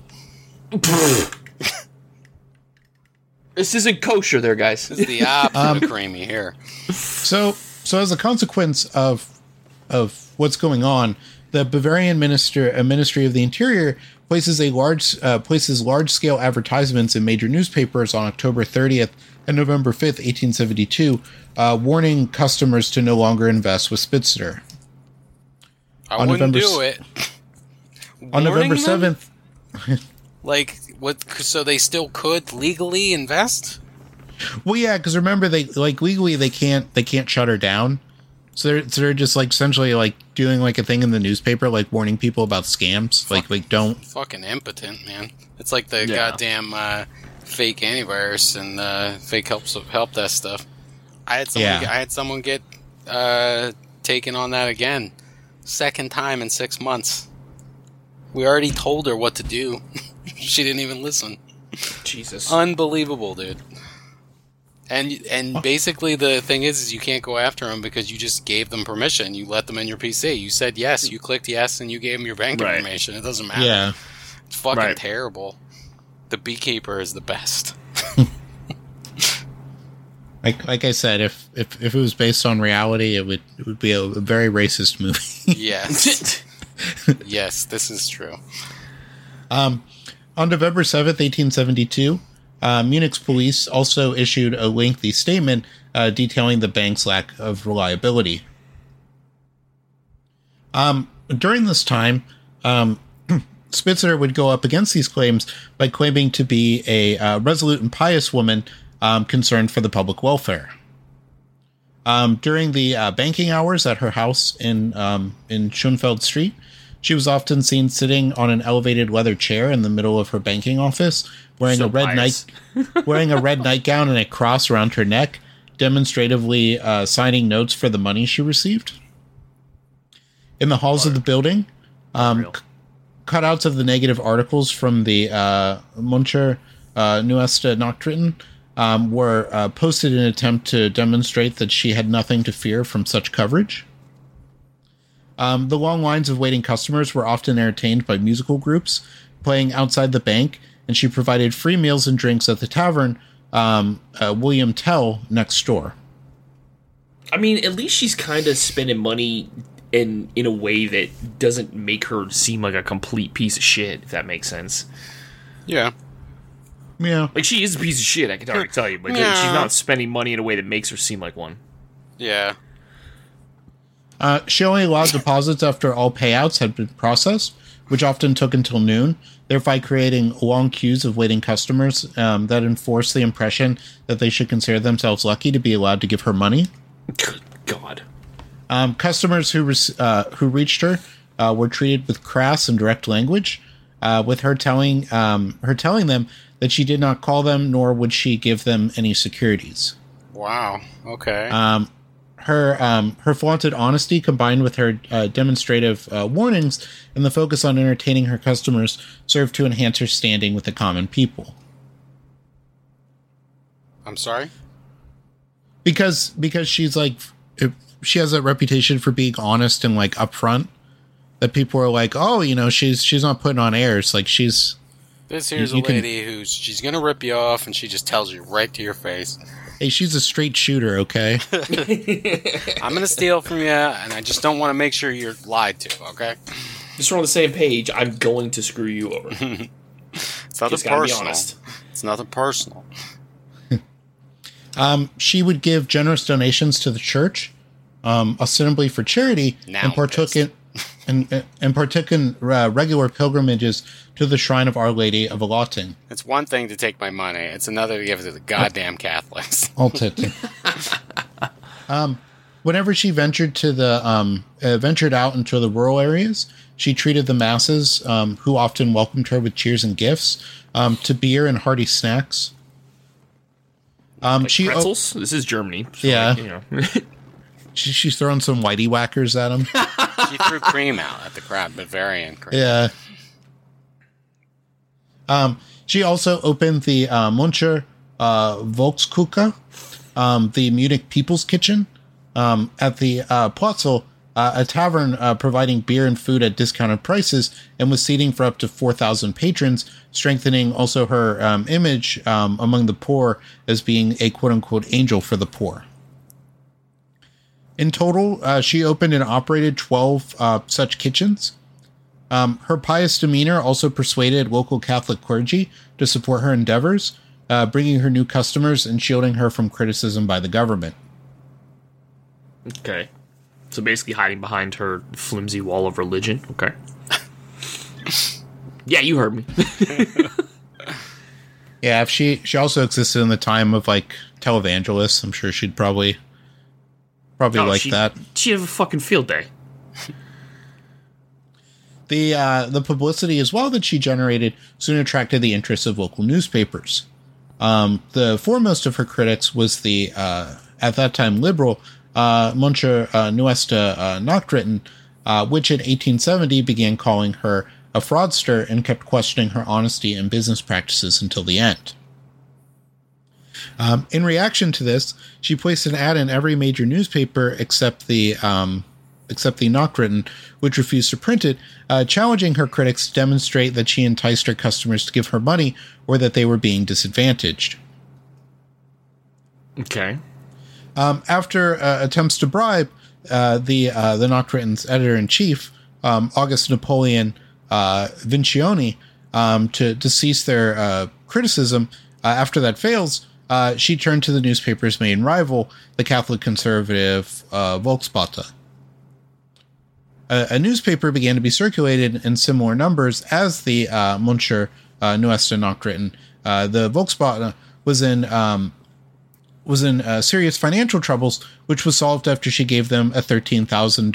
This isn't kosher, there, guys. This is the opposite of creamy here. So as a consequence of what's going on, the Bavarian Ministry of the Interior places large-scale advertisements in major newspapers on October 30th and November 5th, 1872, warning customers to no longer invest with Spitzer. I wouldn't do it. On November 7th... Like, what? So they still could legally invest? Well, yeah, because remember, legally they can't shut her down. So they're just like essentially like doing like a thing in the newspaper, like warning people about scams. Like don't fucking impotent, man. It's like the goddamn fake antivirus and fake help desk stuff. I had someone get taken on that again, second time in 6 months. We already told her what to do. She didn't even listen. Jesus, unbelievable, dude. And basically the thing is you can't go after them because you just gave them permission. You let them in your PC. You said yes. You clicked yes, and you gave them your bank information. It doesn't matter. Yeah, it's fucking terrible. The beekeeper is the best. Like I said, if it was based on reality, it would be a very racist movie. Yes. Yes, this is true. On November 7th, 1872, Munich's police also issued a lengthy statement detailing the bank's lack of reliability. During this time, Spitzer would go up against these claims by claiming to be a resolute and pious woman concerned for the public welfare. During the banking hours at her house in Schoenfeld Street, she was often seen sitting on an elevated leather chair in the middle of her banking office, wearing a red nightgown and a cross around her neck, demonstratively signing notes for the money she received. In the halls of the building, cutouts of the negative articles from the Müncher Neueste Nachrichten were posted in an attempt to demonstrate that she had nothing to fear from such coverage. The long lines of waiting customers were often entertained by musical groups playing outside the bank, and she provided free meals and drinks at the tavern William Tell next door. I mean, at least she's kind of spending money in a way that doesn't make her seem like a complete piece of shit, if that makes sense. Yeah. Yeah. Like, she is a piece of shit, I can already tell you, but she's not spending money in a way that makes her seem like one. Yeah. She only allowed deposits after all payouts had been processed, which often took until noon, thereby creating long queues of waiting customers that enforced the impression that they should consider themselves lucky to be allowed to give her money. Good God. Customers who reached her were treated with crass and direct language, with her telling them that she did not call them, nor would she give them any securities. Wow. Okay. Her flaunted honesty, combined with her demonstrative warnings and the focus on entertaining her customers, served to enhance her standing with the common people. I'm sorry? Because she's like, she has a reputation for being honest and like upfront, that people are like, oh, you know, she's not putting on airs. Like she's. This here's a lady she's gonna rip you off, and she just tells you right to your face. Hey, she's a straight shooter, okay? I'm gonna steal from you, and I just don't want to make sure you're lied to, okay? Just we're on the same page. I'm going to screw you over. It's nothing personal. It's nothing personal. She would give generous donations to the church, ostensibly for charity, and partook in regular pilgrimages to the shrine of Our Lady of Alating. It's one thing to take my money; it's another to give it to the goddamn Catholics. Whenever she ventured out into the rural areas, she treated the masses, who often welcomed her with cheers and gifts, to beer and hearty snacks. Like pretzels? This is Germany. So yeah. She's throwing some whitey whackers at him. She threw cream out at the crowd, Bavarian cream. Yeah. She also opened the Muncher Volksküche, the Munich People's Kitchen, at the Plotzel, a tavern providing beer and food at discounted prices, and was seating for up to 4,000 patrons, strengthening also her image among the poor as being a quote-unquote angel for the poor. In total, she opened and operated 12 such kitchens. Her pious demeanor also persuaded local Catholic clergy to support her endeavors, bringing her new customers and shielding her from criticism by the government. Okay. So basically hiding behind her flimsy wall of religion. Okay. Yeah, you heard me. Yeah, if she also existed in the time of, like, televangelists, I'm sure she'd probably like that. She'd have a fucking field day. The publicity as well that she generated soon attracted the interest of local newspapers. The foremost of her critics was the, at that time, liberal Muncher Neueste Nachrichten, which in 1870 began calling her a fraudster and kept questioning her honesty and business practices until the end. In reaction to this, she placed an ad in every major newspaper except the Nachrichten, which refused to print it, challenging her critics to demonstrate that she enticed her customers to give her money or that they were being disadvantaged. Okay. After attempts to bribe the Nachrichten's editor-in-chief, August Napoleon Vincioni, to cease their criticism, after that fails, she turned to the newspaper's main rival, the Catholic conservative Volksblätter. A newspaper began to be circulated in similar numbers as the Muncher Neueste Nachrichten. The Volksblätter was in serious financial troubles, which was solved after she gave them a 13,000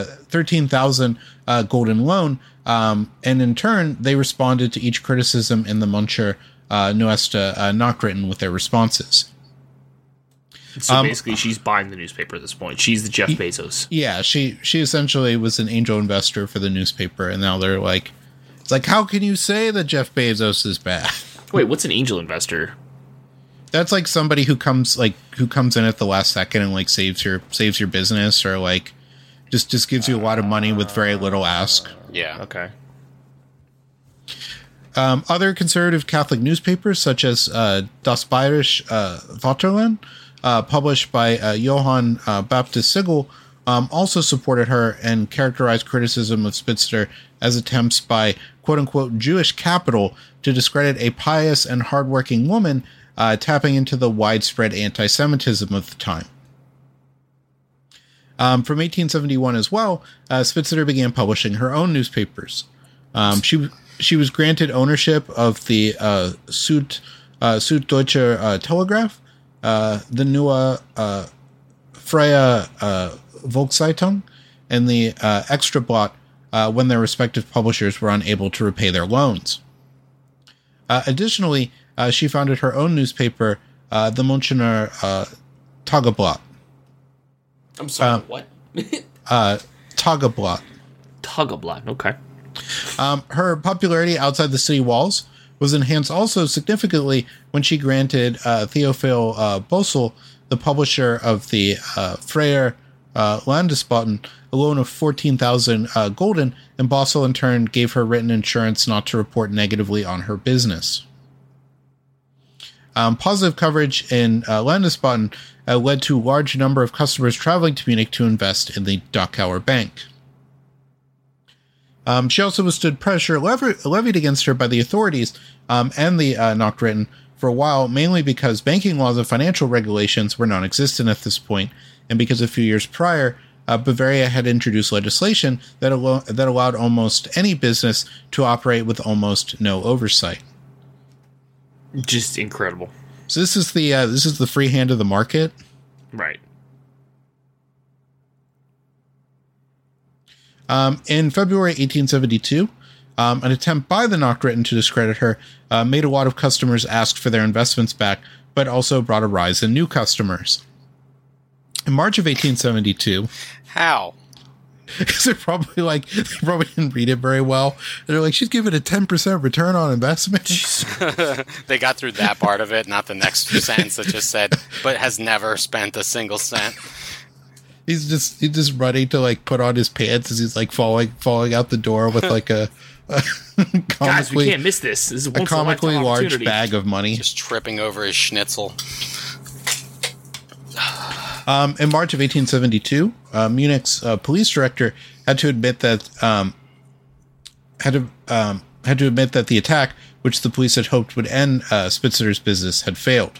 golden loan, and in turn they responded to each criticism in the Muncher Neueste Nachrichten with their responses. So basically, she's buying the newspaper at this point. She's the Jeff Bezos. Yeah, she essentially was an angel investor for the newspaper, and now they're like, it's like, how can you say that Jeff Bezos is bad? Wait, what's an angel investor? That's like somebody who comes in at the last second and like saves your business, or like just gives you a lot of money with very little ask. Yeah. Okay. Other conservative Catholic newspapers, such as Das Bayerische Vaterland, published by Johann Baptist Sigel, also supported her and characterized criticism of Spitzer as attempts by quote-unquote Jewish capital to discredit a pious and hardworking woman, tapping into the widespread anti-Semitism of the time. From 1871 as well, Spitzer began publishing her own newspapers. She was granted ownership of the Süddeutsche Telegraph, the Neue Freie Volkszeitung, and the Extrablatt when their respective publishers were unable to repay their loans. Additionally, she founded her own newspaper, the Münchener Tageblatt. I'm sorry, what? Tageblatt. Tageblatt, okay. Her popularity outside the city walls was enhanced also significantly when she granted Theophil Bossel, the publisher of the Freier Landesboten, a loan of 14,000 gulden, and Bossel in turn gave her written insurance not to report negatively on her business. Positive coverage in Landesboten led to a large number of customers traveling to Munich to invest in the Dachauer Bank. She also withstood pressure levied against her by the authorities and the Nachrichten for a while, mainly because banking laws and financial regulations were non-existent at this point, and because a few years prior, Bavaria had introduced legislation that allowed almost any business to operate with almost no oversight. Just incredible. So this is the free hand of the market, right? In February 1872, an attempt by the Nachrichten to discredit her made a lot of customers ask for their investments back, but also brought a rise in new customers. In March of 1872... How? Because they probably didn't read it very well. They're like, she's giving a 10% return on investment. They got through that part of it, not the next sentence that just said, but has never spent a single cent. He's just running to like put on his pants as he's like falling out the door with like a guys, we can't miss this. This is a comically large bag of money. Just tripping over his schnitzel. In March of 1872, Munich's police director had to admit that the attack, which the police had hoped would end Spitzer's business, had failed.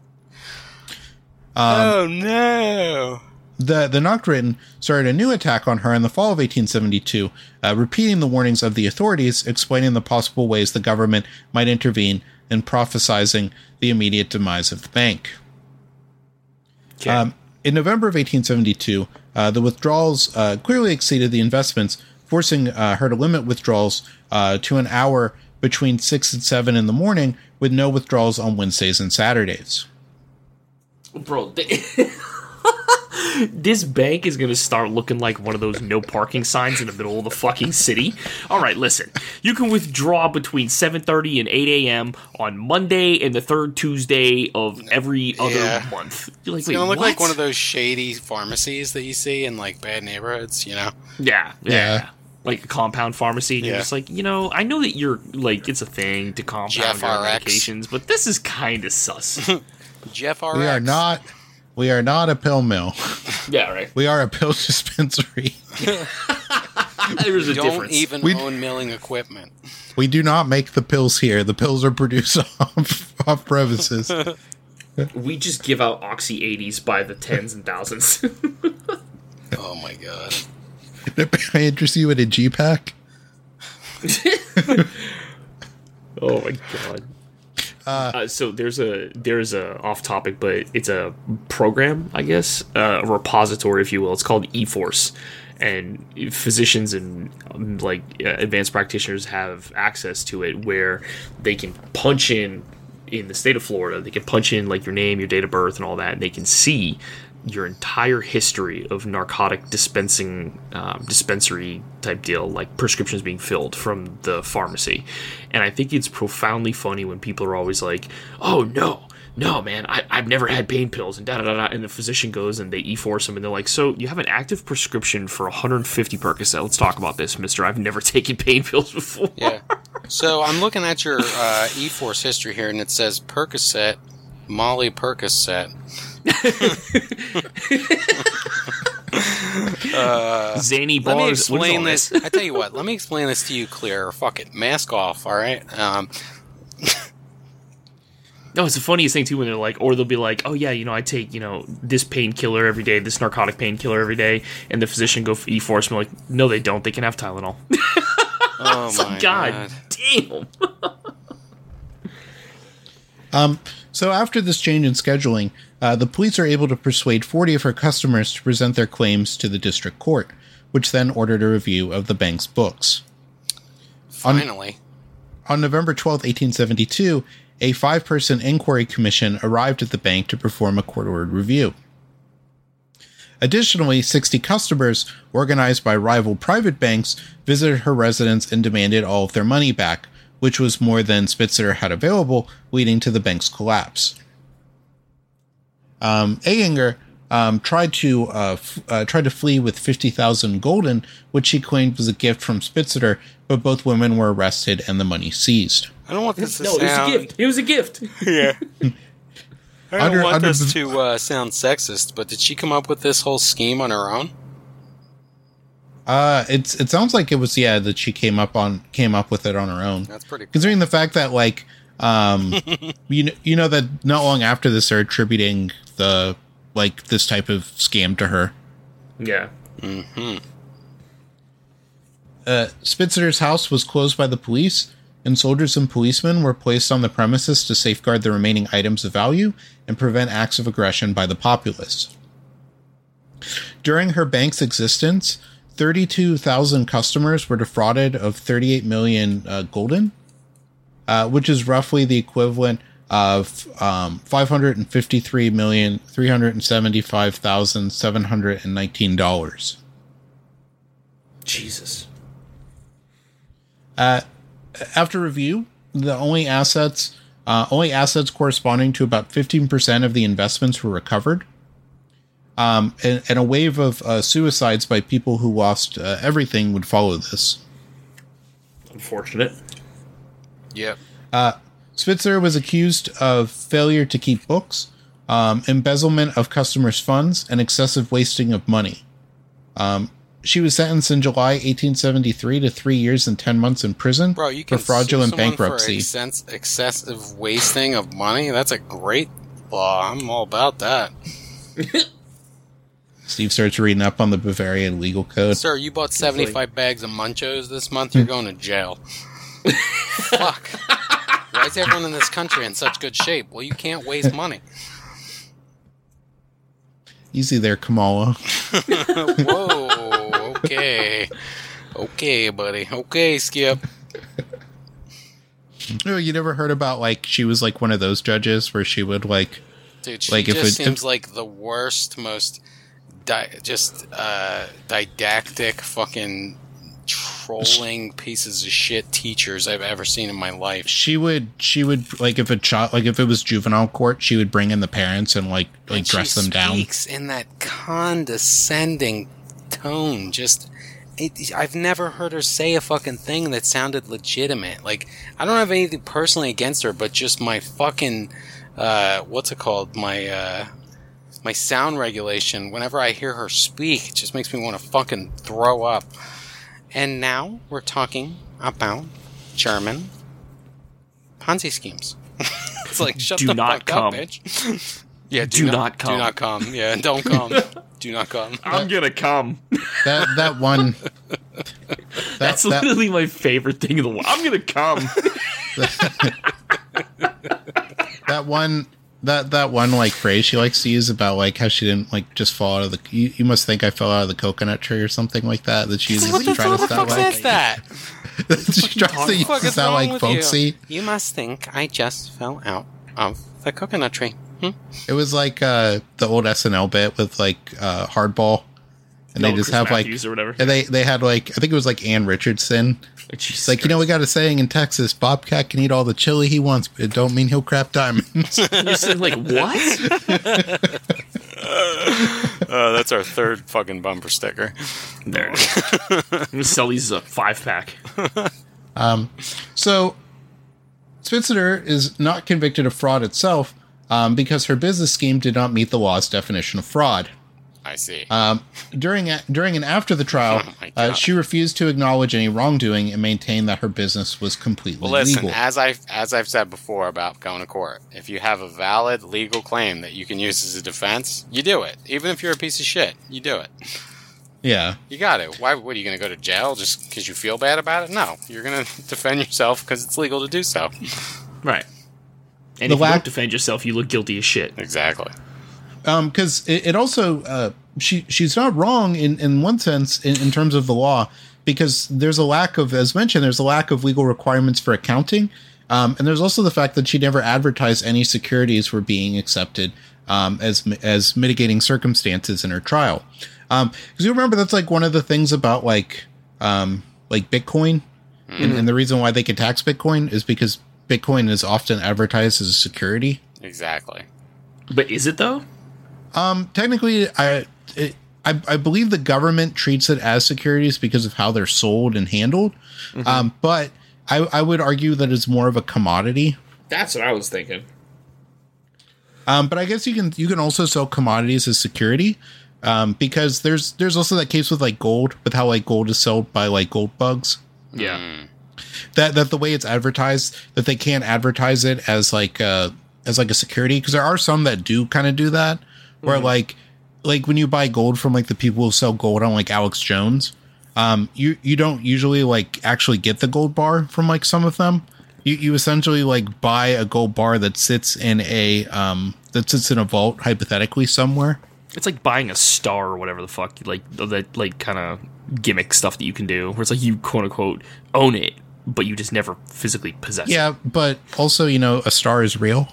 Oh no! The Nachrichten started a new attack on her in the fall of 1872, repeating the warnings of the authorities, explaining the possible ways the government might intervene, and prophesizing the immediate demise of the bank. Okay. In November of 1872, the withdrawals clearly exceeded the investments, forcing her to limit withdrawals to an hour between 6 and 7 in the morning, with no withdrawals on Wednesdays and Saturdays. Bro, this bank is going to start looking like one of those no parking signs in the middle of the fucking city. All right, listen. You can withdraw between 7:30 and 8 a.m. on Monday and the third Tuesday of every other month. You're like, it's going to look like one of those shady pharmacies that you see in, like, bad neighborhoods, you know? Yeah. Like a compound pharmacy. And you're just like, I know that you're, like, it's a thing to compound your medications, but this is kind of sus. Jeff RX. We are not a pill mill. Yeah, right. We are a pill dispensary. There's a difference. Don't even own milling equipment. We do not make the pills here. The pills are produced off premises. We just give out Oxy 80s by the tens and thousands. Oh my god. Can I interest you in a G-Pack? Oh my god. So there's a off topic, but it's a program, I guess, a repository, if you will. It's called eForce, and physicians and advanced practitioners have access to it, where they can punch in the state of Florida. They can punch in like your name, your date of birth, and all that, and they can see your entire history of narcotic dispensary type deal, like prescriptions being filled from the pharmacy. And I think it's profoundly funny when people are always like, oh no man, I've never had pain pills and da-da-da-da, and the physician goes and they e-force them and they're like, so you have an active prescription for 150 Percocet. Let's talk about this, mister. I've never taken pain pills before. Yeah. So I'm looking at your e-force history here, and it says Percocet, Molly Percocet. Zany bars. Let me explain this. I tell you what. Let me explain this to you clear. Fuck it. Mask off. All right. No, it's the funniest thing too when they're like, or they'll be like, oh yeah, I take this painkiller every day, this narcotic painkiller every day, and the physician go for e-force. And I'm like, no, they don't. They can have Tylenol. Oh my god. Damn. So after this change in scheduling, the police are able to persuade 40 of her customers to present their claims to the district court, which then ordered a review of the bank's books. Finally. On November 12, 1872, a 5-person inquiry commission arrived at the bank to perform a court-ordered review. Additionally, 60 customers, organized by rival private banks, visited her residence and demanded all of their money back, which was more than Spitzer had available, leading to the bank's collapse. Ehinger tried to flee with 50,000 gulden, which she claimed was a gift from Spitzer, but both women were arrested and the money seized. I don't want this to sound... It was a gift. Yeah. I don't want this to sound sexist, but did she come up with this whole scheme on her own? It sounds like it was that she came up with it on her own. That's pretty cool. Considering the fact that you know that not long after this they're attributing this type of scam to her. Yeah. Mm-hmm. Spitzer's house was closed by the police, and soldiers and policemen were placed on the premises to safeguard the remaining items of value and prevent acts of aggression by the populace. During her bank's existence, 32,000 customers were defrauded of 38 million gulden, which is roughly the equivalent of $553,375,719. Jesus. After review, the only assets corresponding to about 15% of the investments were recovered. And a wave of suicides by people who lost everything would follow this. Unfortunate. Yep. Spitzer was accused of failure to keep books, embezzlement of customers' funds, and excessive wasting of money. She was sentenced in July 1873 to 3 years and 10 months in prison for fraudulent bankruptcy. For excessive wasting of money? That's a great law. I'm all about that. Steve starts reading up on the Bavarian legal code. Sir, you bought 75 bags of Munchos this month. You're going to jail. Fuck. Why is everyone in this country in such good shape? Well, you can't waste money. Easy there, Kamala. Whoa. Okay. Okay, buddy. Okay, Skip. Oh, you never heard about, like, she was, like, one of those judges where she would, like... Dude, she just seems like the worst, most didactic fucking trolling pieces of shit teachers I've ever seen in my life. She would like, if a child, like if it was juvenile court, she would bring in the parents and like dress them down. She speaks in that condescending tone. I've never heard her say a fucking thing that sounded legitimate. Like, I don't have anything personally against her, but just my fucking what's it called? My sound regulation. Whenever I hear her speak, it just makes me want to fucking throw up. And now we're talking about German Ponzi schemes. It's like, shut the fuck up, bitch. Yeah, do not come. Do not come. Yeah, don't come. Do not come. I'm gonna come. That one. That's literally my favorite thing in the world. I'm gonna come. That one like phrase she likes to use about like how she didn't like just fall out of the. You must think I fell out of the coconut tree or something like that. That she uses to try to sound like. That? She tries to sound like folksy. You must think I just fell out of the coconut tree. It was like the old SNL bit with like Hardball, and they just Chris have Matthews like, or whatever. And they had like, I think it was like Ann Richardson. It's like, we got a saying in Texas: Bobcat can eat all the chili he wants, but it don't mean he'll crap diamonds. You said like what? That's our third fucking bumper sticker. There it is. I'm gonna sell these as a 5-pack. So Spitzer is not convicted of fraud itself. Because her business scheme did not meet the law's definition of fraud. I see. During and after the trial, she refused to acknowledge any wrongdoing and maintained that her business was completely legal. As I've said before about going to court, if you have a valid legal claim that you can use as a defense, you do it. Even if you're a piece of shit, you do it. Yeah. You got it. What are you going to go to jail just because you feel bad about it? No. You're going to defend yourself because it's legal to do so. Right. And if you don't defend yourself, you look guilty as shit. Exactly. Because it also, she's not wrong in one sense in terms of the law, because there's a lack of, as mentioned, there's a lack of legal requirements for accounting. And there's also the fact that she never advertised any securities were being accepted as mitigating circumstances in her trial. Because you remember that's like one of the things about like Bitcoin, and the reason why they can tax Bitcoin is because Bitcoin is often advertised as a security. Exactly. But is it though? Technically, I believe the government treats it as securities because of how they're sold and handled. Mm-hmm. But I would argue that it's more of a commodity. That's what I was thinking. But I guess you can also sell commodities as security. Because there's also that case with like gold, with how like gold is sold by like gold bugs. Yeah. That the way it's advertised, that they can't advertise it as like a security, because there are some that do kind of do that, where like when you buy gold from like the people who sell gold on like Alex Jones, you don't usually like actually get the gold bar from like some of them. You essentially like buy a gold bar that sits in a vault hypothetically somewhere. It's like buying a star or whatever the fuck, like that like kind of gimmick stuff that you can do, where it's like you quote unquote own it. but you just never physically possess it. Yeah, but also, a star is real.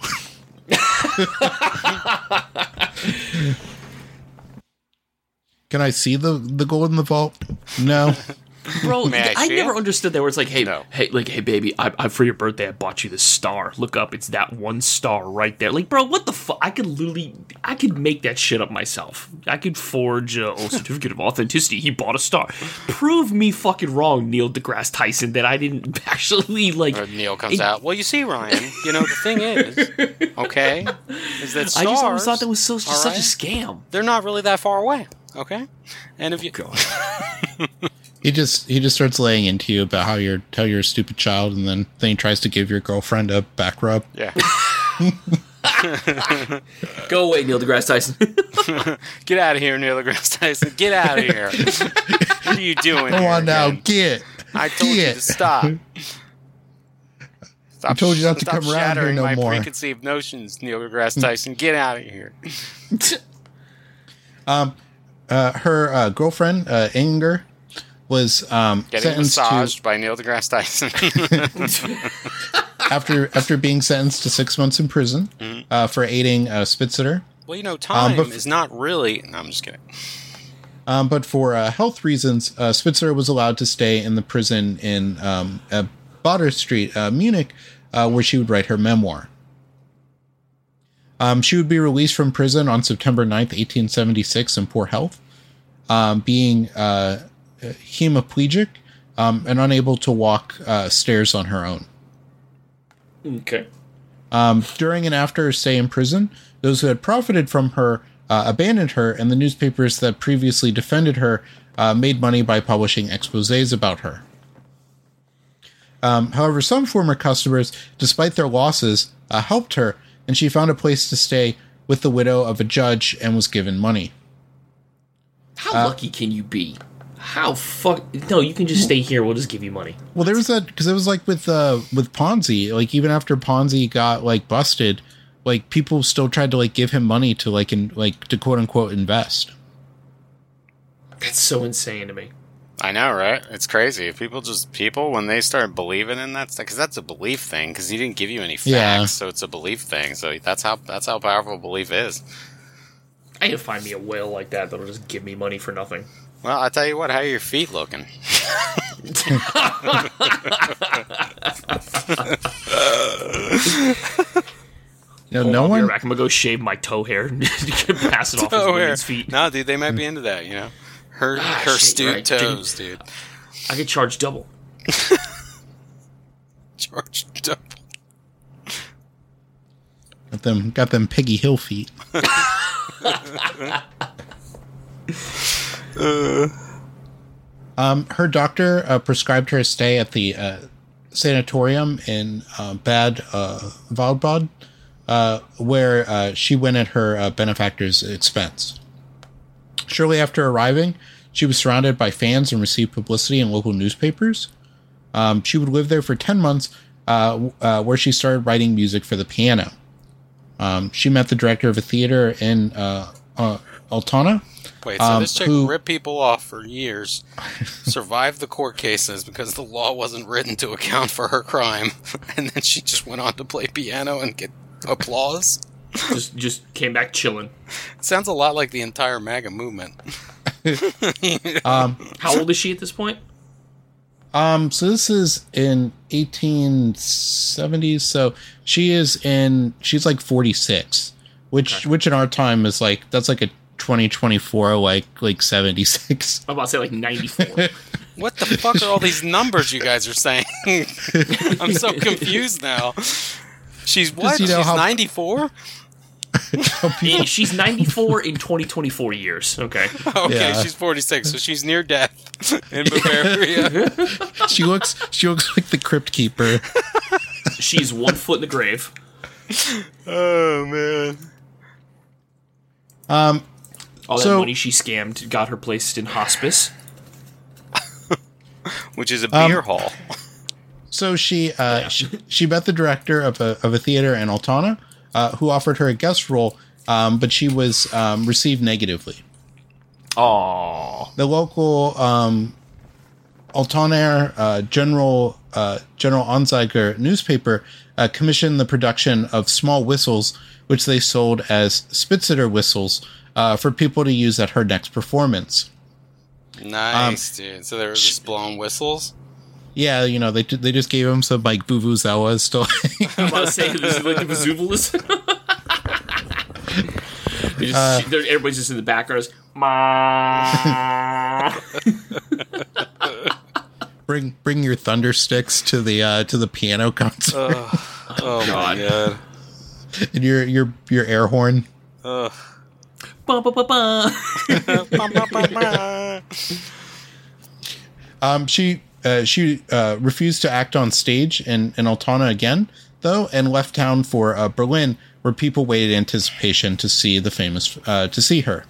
Can I see the gold in the vault? No. Bro, I never understood that where it's like, hey, hey, baby, I for your birthday, I bought you this star. Look up, it's that one star right there. Like, bro, what the fuck? I could make that shit up myself. I could forge a certificate of authenticity. He bought a star. Prove me fucking wrong, Neil deGrasse Tyson, that I didn't actually, like... Or Neil comes out, well, you see, Ryan, the thing is, okay, is that stars... I just always thought that was such a scam. They're not really that far away, okay? And if you... He just starts laying into you about how you're a stupid child, and then he tries to give your girlfriend a back rub. Yeah. Go away, Neil deGrasse Tyson. Get out of here, Neil deGrasse Tyson. Get out of here. What are you doing? Come on now, get. I told you to stop. I told you not to come around here no more. more. My preconceived notions, Neil deGrasse Tyson. Get out of here. Her girlfriend, Inger, was getting massaged by Neil deGrasse Tyson after being sentenced to 6 months in prison for aiding Spitzer. Well, time is not really. No, I'm just kidding. But for health reasons, Spitzer was allowed to stay in the prison in Bader Street, Munich, where she would write her memoir. She would be released from prison on September 9th, 1876 in poor health, being hemiplegic and unable to walk stairs on her own. Okay. During and after her stay in prison, those who had profited from her abandoned her, and the newspapers that previously defended her made money by publishing exposés about her. However, some former customers, despite their losses, helped her, and she found a place to stay with the widow of a judge and was given money. How lucky can you be? No, you can just stay here. We'll just give you money. Well, there was that, because it was like with Ponzi. Like, even after Ponzi got like busted, like people still tried to like give him money to to quote unquote invest. That's so insane to me. I know, right? It's crazy. People when they start believing in that stuff, because that's a belief thing. Because he didn't give you any facts, so it's a belief thing. So that's how powerful belief is. I need to find me a whale like that that'll just give me money for nothing. Well, I'll tell you what, how are your feet looking? No one. I'm gonna go shave my toe hair and pass it off as women's feet. No, dude, they might be into that. Her stupid toes, dude. I could charge double. Charge double. Got them Peggy Hill feet. Her doctor prescribed her a stay at the sanatorium in Bad Waldbad, where she went at her benefactor's expense. Shortly after arriving, she was surrounded by fans and received publicity in local newspapers. She would live there for 10 months, where she started writing music for the piano. She met the director of a theater in Altona. Wait, so this chick ripped people off for years, survived the court cases because the law wasn't written to account for her crime, and then she just went on to play piano and get applause? Just came back chilling. It sounds a lot like the entire MAGA movement. How old is she at this point? So this is in 1870s. So she's like 46, which in our time is like, that's like a 2024, like 76. I'm about to say like 94. What the fuck are all these numbers you guys are saying? I'm so confused now. She's what? She's 94? She's 94 in 2024 years. Okay. Okay, yeah. She's 46, so she's near death in Bavaria. She looks like the Crypt Keeper. She's 1 foot in the grave. Oh man. All that money she scammed got her placed in hospice, which is a beer hall. So she met the director of a theater in Altona, who offered her a guest role, but she was received negatively. Aww. The local Altonaer General Anzeiger newspaper commissioned the production of small whistles, which they sold as Spitzer whistles for people to use at her next performance. Nice, dude. So they were just blowing whistles? Yeah, they just gave him some like vuvuzelas to I'm about to say this is like the Vesuvius. Everybody's just in the background. Bring your thunder sticks to the piano concert. Oh my god! And your air horn. She refused to act on stage in Altona again, though, and left town for Berlin, where people waited in anticipation to see her.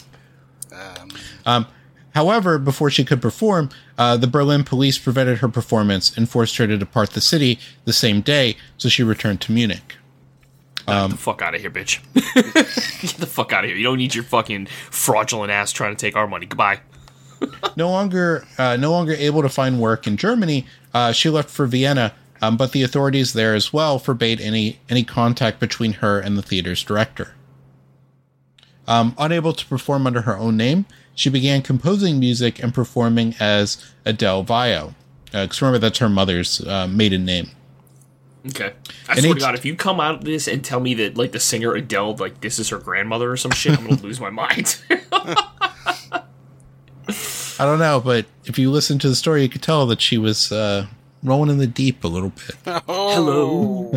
However, before she could perform, the Berlin police prevented her performance and forced her to depart the city the same day, so she returned to Munich. Get the fuck out of here, bitch. Get the fuck out of here. You don't need your fucking fraudulent ass trying to take our money. Goodbye. No longer able to find work in Germany, she left for Vienna, but the authorities there as well forbade any contact between her and the theater's director. Unable to perform under her own name, she began composing music and performing as Adele Vio. Because remember, that's her mother's maiden name. Okay. I swear to God, if you come out of this and tell me that, like, the singer Adele, like, this is her grandmother or some shit, I'm gonna lose my mind. I don't know, but if you listen to the story, you could tell that she was rolling in the deep a little bit. Hello.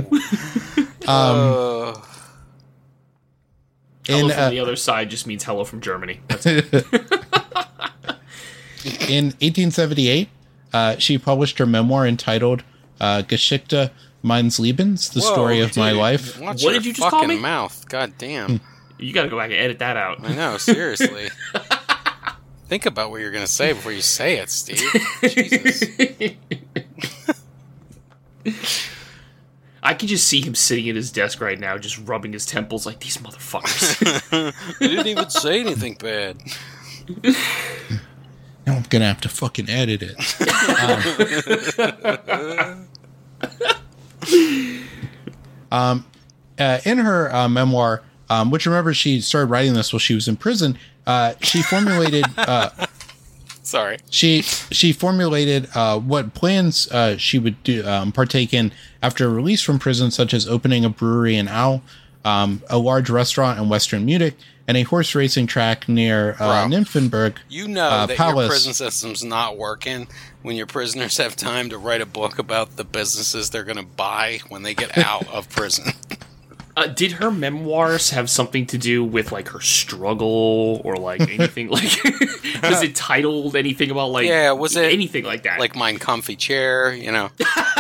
Hello from the other side just means hello from Germany. That's it. In 1878, she published her memoir entitled Geschichte meines Lebens, the story of my life. What did you just call me? Mouth. God damn. You gotta go back and edit that out. I know, seriously. Think about what you're going to say before you say it, Steve. Jesus. I can just see him sitting at his desk right now, just rubbing his temples like, these motherfuckers. They didn't even say anything bad. Now I'm going to have to fucking edit it. In her memoir, which remember she started writing this while she was in prison, she formulated... Sorry. She formulated what plans she would do, partake in after release from prison, such as opening a brewery in Au, a large restaurant in Western Munich, and a horse racing track near Nymphenburg. You know that Palace. Your prison system's not working when your prisoners have time to write a book about the businesses they're going to buy when they get out of prison. Did her memoirs have something to do with, like, her struggle or, like, anything? Like, was it titled anything about, like, was it anything like that? Like Mein Comfy Chair, you know?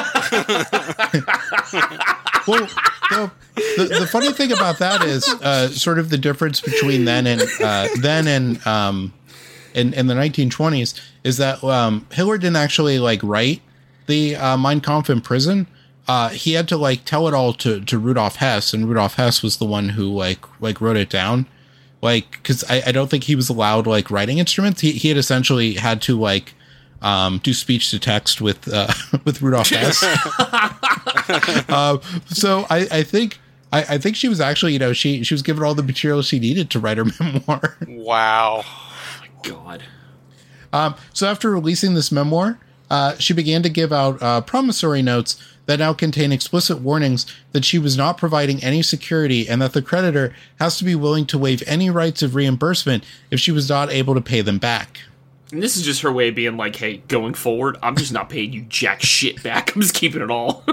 Well, the funny thing about that is sort of the difference between then and in the 1920s is that Hitler didn't actually, like, write the Mein Kampf in prison. He had to, like, tell it all to Rudolf Hess, and Rudolf Hess was the one who like wrote it down. Like, because I don't think he was allowed, like, writing instruments. He had essentially had to, like, do speech to text with Rudolf Hess. So I think she was actually, she was given all the material she needed to write her memoir. Wow. Oh my God. So after releasing this memoir, she began to give out promissory notes that now contain explicit warnings that she was not providing any security and that the creditor has to be willing to waive any rights of reimbursement if she was not able to pay them back. And this is just her way of being like, hey, going forward, I'm just not paying you jack shit back. I'm just keeping it all.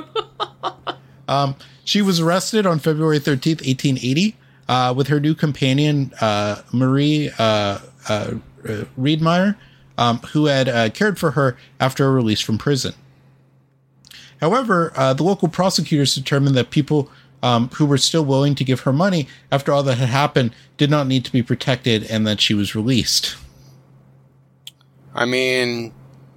She was arrested on February 13th, 1880, with her new companion, Marie Riedmeier, who had cared for her after her release from prison. However, the local prosecutors determined that people who were still willing to give her money after all that had happened did not need to be protected, and that she was released. I mean,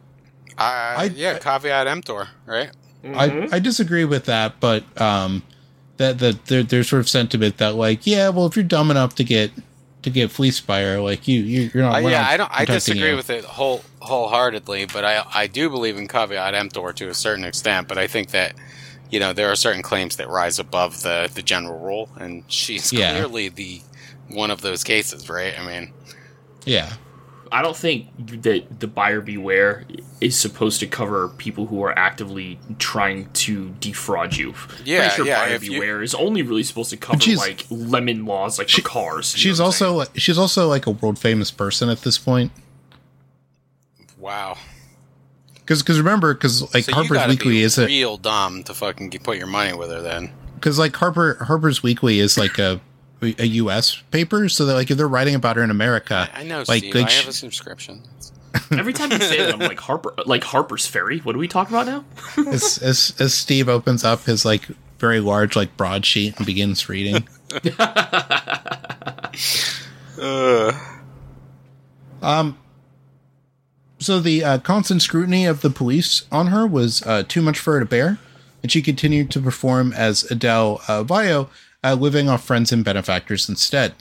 caveat emptor, right? Mm-hmm. I disagree with that, but that there's sort of sentiment that, like, yeah, well, if you're dumb enough to get to get fleeced by her. Like you're not. I disagree with it wholeheartedly, but I do believe in caveat emptor to a certain extent. But I think that there are certain claims that rise above the general rule, and she's clearly one of those cases, right? I mean, yeah. I don't think that the buyer beware is supposed to cover people who are actively trying to defraud you. Yeah, sure buyer beware is only really supposed to cover like lemon laws, like for cars. She's also like a world famous person at this point. Wow. Because remember, like so Harper's Weekly is real dumb to fucking put your money with her then. Because like Harper's Weekly is like a U.S. paper, so that like if they're writing about her in America, I know, like, Steve. I have a subscription. Every time you say that, I'm like Harper's Ferry. What are we talking about now? as Steve opens up his like very large like broadsheet and begins reading. So the constant scrutiny of the police on her was too much for her to bear, and she continued to perform as Adele Vaio, living off friends and benefactors instead.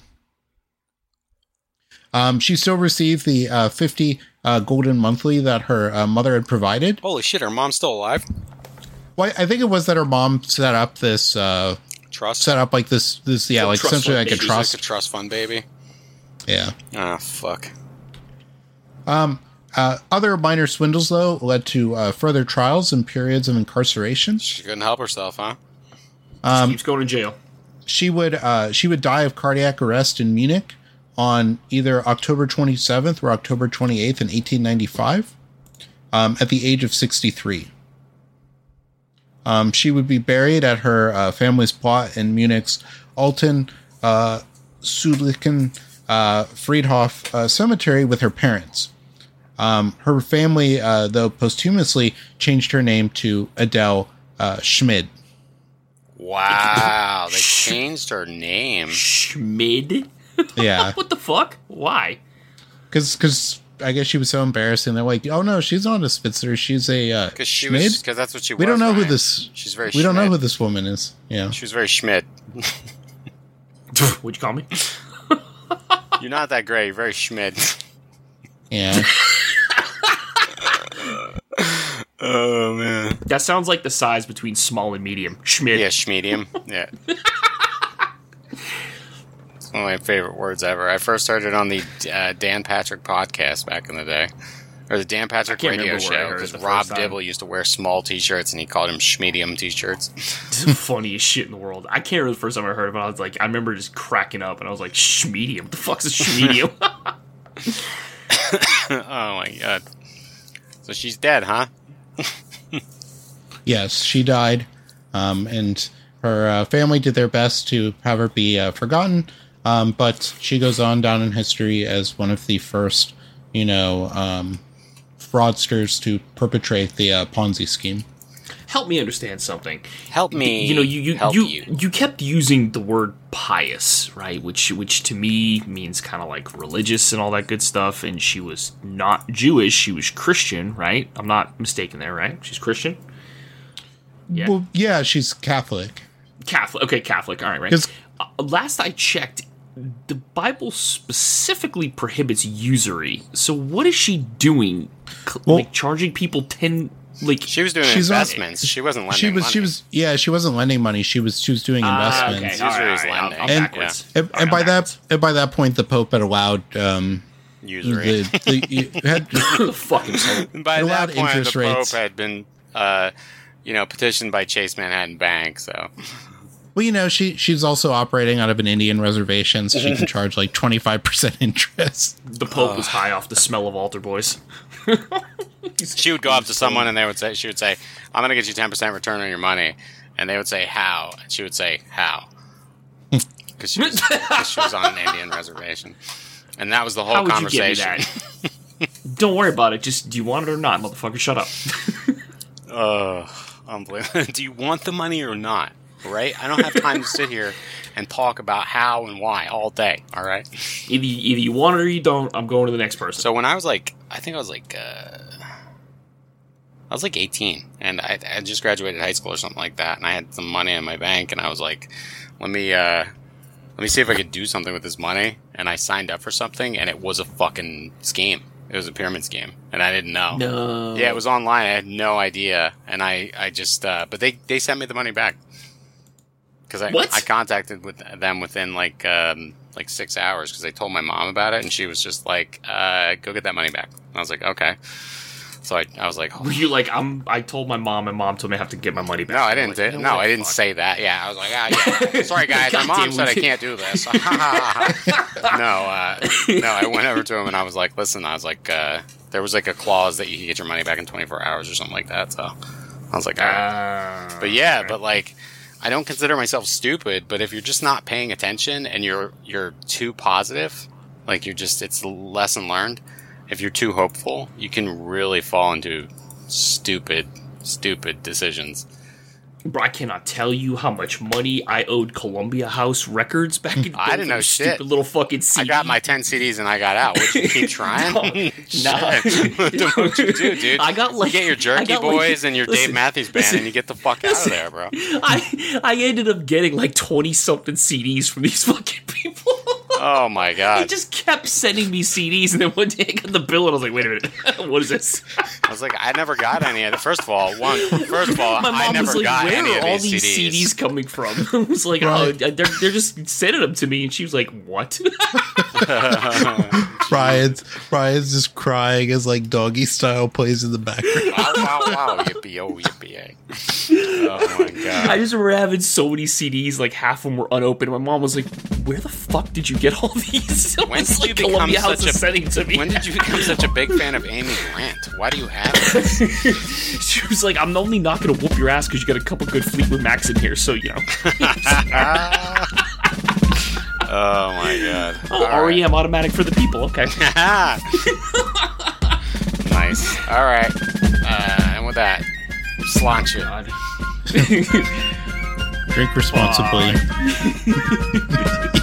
She still received the $50 golden monthly that her mother had provided. Holy shit, her mom's still alive? Well, I think it was that her mom set up this trust. Set up like this like essentially like a trust. Like a trust fund baby. Yeah. Ah, fuck. Other minor swindles though led to further trials and periods of incarceration. She couldn't help herself, huh? Just keeps going to jail. She would die of cardiac arrest in Munich on either October 27th or October 28th in 1895, at the age of 63. She would be buried at her family's plot in Munich's Alten Südlichen Friedhof cemetery with her parents. Her family, though, posthumously changed her name to Adele Schmid. Wow, they changed her name. Schmid? Yeah. What the fuck? Why? Because I guess she was so embarrassing. They're like, oh no, she's not a Spitzer. She's a Schmid. Because that's what she was. We don't know Ryan. who this. She's very. We don't know who this woman is. Yeah. She was very Schmid. What'd you call me? You're not that great. You're very Schmid. Yeah. Oh man, that sounds like the size between small and medium. Schmid. Yeah, schmedium. Yeah. It's one of my favorite words ever. I first started on the Dan Patrick podcast back in the day, or the Dan Patrick radio show, because Rob Dibble used to wear small T-shirts, and he called them schmedium T-shirts. This is the funniest shit in the world. I can't remember the first time I heard it, but I was like, I remember just cracking up, and I was like, schmedium. What the fuck's a schmedium? Oh my god. So she's dead, huh? Yes, she died, and her family did their best to have her be forgotten, but she goes on down in history as one of the first, fraudsters to perpetrate the Ponzi scheme. Help me understand something. Help me. You kept using the word pious, right? Which to me means kind of like religious and all that good stuff. And she was not Jewish; she was Christian, right? I'm not mistaken there, right? She's Christian. Yeah. Well, yeah, she's Catholic. Catholic. Okay, Catholic. All right, right. Last I checked, the Bible specifically prohibits usury. So what is she doing? Like charging people 10. Like she was doing investments. She wasn't lending money. She wasn't lending money. She was doing investments. Okay. Usury is lending. And by that point, the Pope had allowed usury. The fucking Pope. By that point, the Pope had been petitioned by Chase Manhattan Bank. So. Well, she's also operating out of an Indian reservation, so she can charge like 25% interest. The Pope was high off the smell of altar boys. She would go up to someone and she would say, I'm going to get you 10% return on your money. And they would say, how? And she would say, how? Because she was on an Indian reservation. And that was the whole conversation. You get me that? Don't worry about it. Just, do you want it or not, motherfucker? Shut up. Unbelievable. Do you want the money or not? Right? I don't have time to sit here and talk about how and why all day. All right? Either you want it or you don't. I'm going to the next person. So when I was like, I was like 18, and I just graduated high school or something like that, and I had some money in my bank, and I was like, let me let me see if I could do something with this money. And I signed up for something, and it was a fucking scheme. It was a pyramid scheme, and I didn't know. No. Yeah, it was online. I had no idea, and I just, but they sent me the money back because I contacted with them within like 6 hours because they told my mom about it, and she was just like, "Go get that money back." And I was like, "Okay." So I was like, were you like, I told my mom, and mom told me I have to get my money back. No, I didn't. I didn't say that. Yeah, I was like, yeah. Sorry, guys. My mom said I can't do this. No, I went over to him and I was like, listen. I was like, there was like a clause that you could get your money back in 24 hours or something like that. So I was like, all right. But yeah, okay. But like, I don't consider myself stupid. But if you're just not paying attention and you're too positive, like it's a lesson learned. If you're too hopeful, you can really fall into stupid decisions. Bro, I cannot tell you how much money I owed Columbia House Records back in the day. I didn't know shit. Stupid little fucking CD. I got my 10 CDs and I got out. Would you keep trying? No. What'd you do, dude? I got like, you get your Jerky Boys and your Dave Matthews Band and you get the fuck out of there, bro. I ended up getting like 20-something CDs from these fucking people. Oh my god! They just kept sending me CDs, and then one day I got the bill, and I was like, "Wait a minute, what is this?" I was like, "I never got any of it." First of all, I never like, got where any of all these CDs coming from? I was like, "Oh, they're just sending them to me," and she was like, "What?" Brian's just crying as like doggy style plays in the background. Wow, yippee, oh, yippee. Oh my god. I just remember having so many CDs, like half of them were unopened. My mom was like, "Where the fuck did you get all these?" When did you become such a big fan of Amy Grant? Why do you have this? She was like, "I'm only not gonna whoop your ass because you got a couple good Fleetwood Macs in here, so you know." Oh my god. Oh, all REM right. Automatic for the people. Okay. Nice. All right. And with that, slaunch it. Drink responsibly.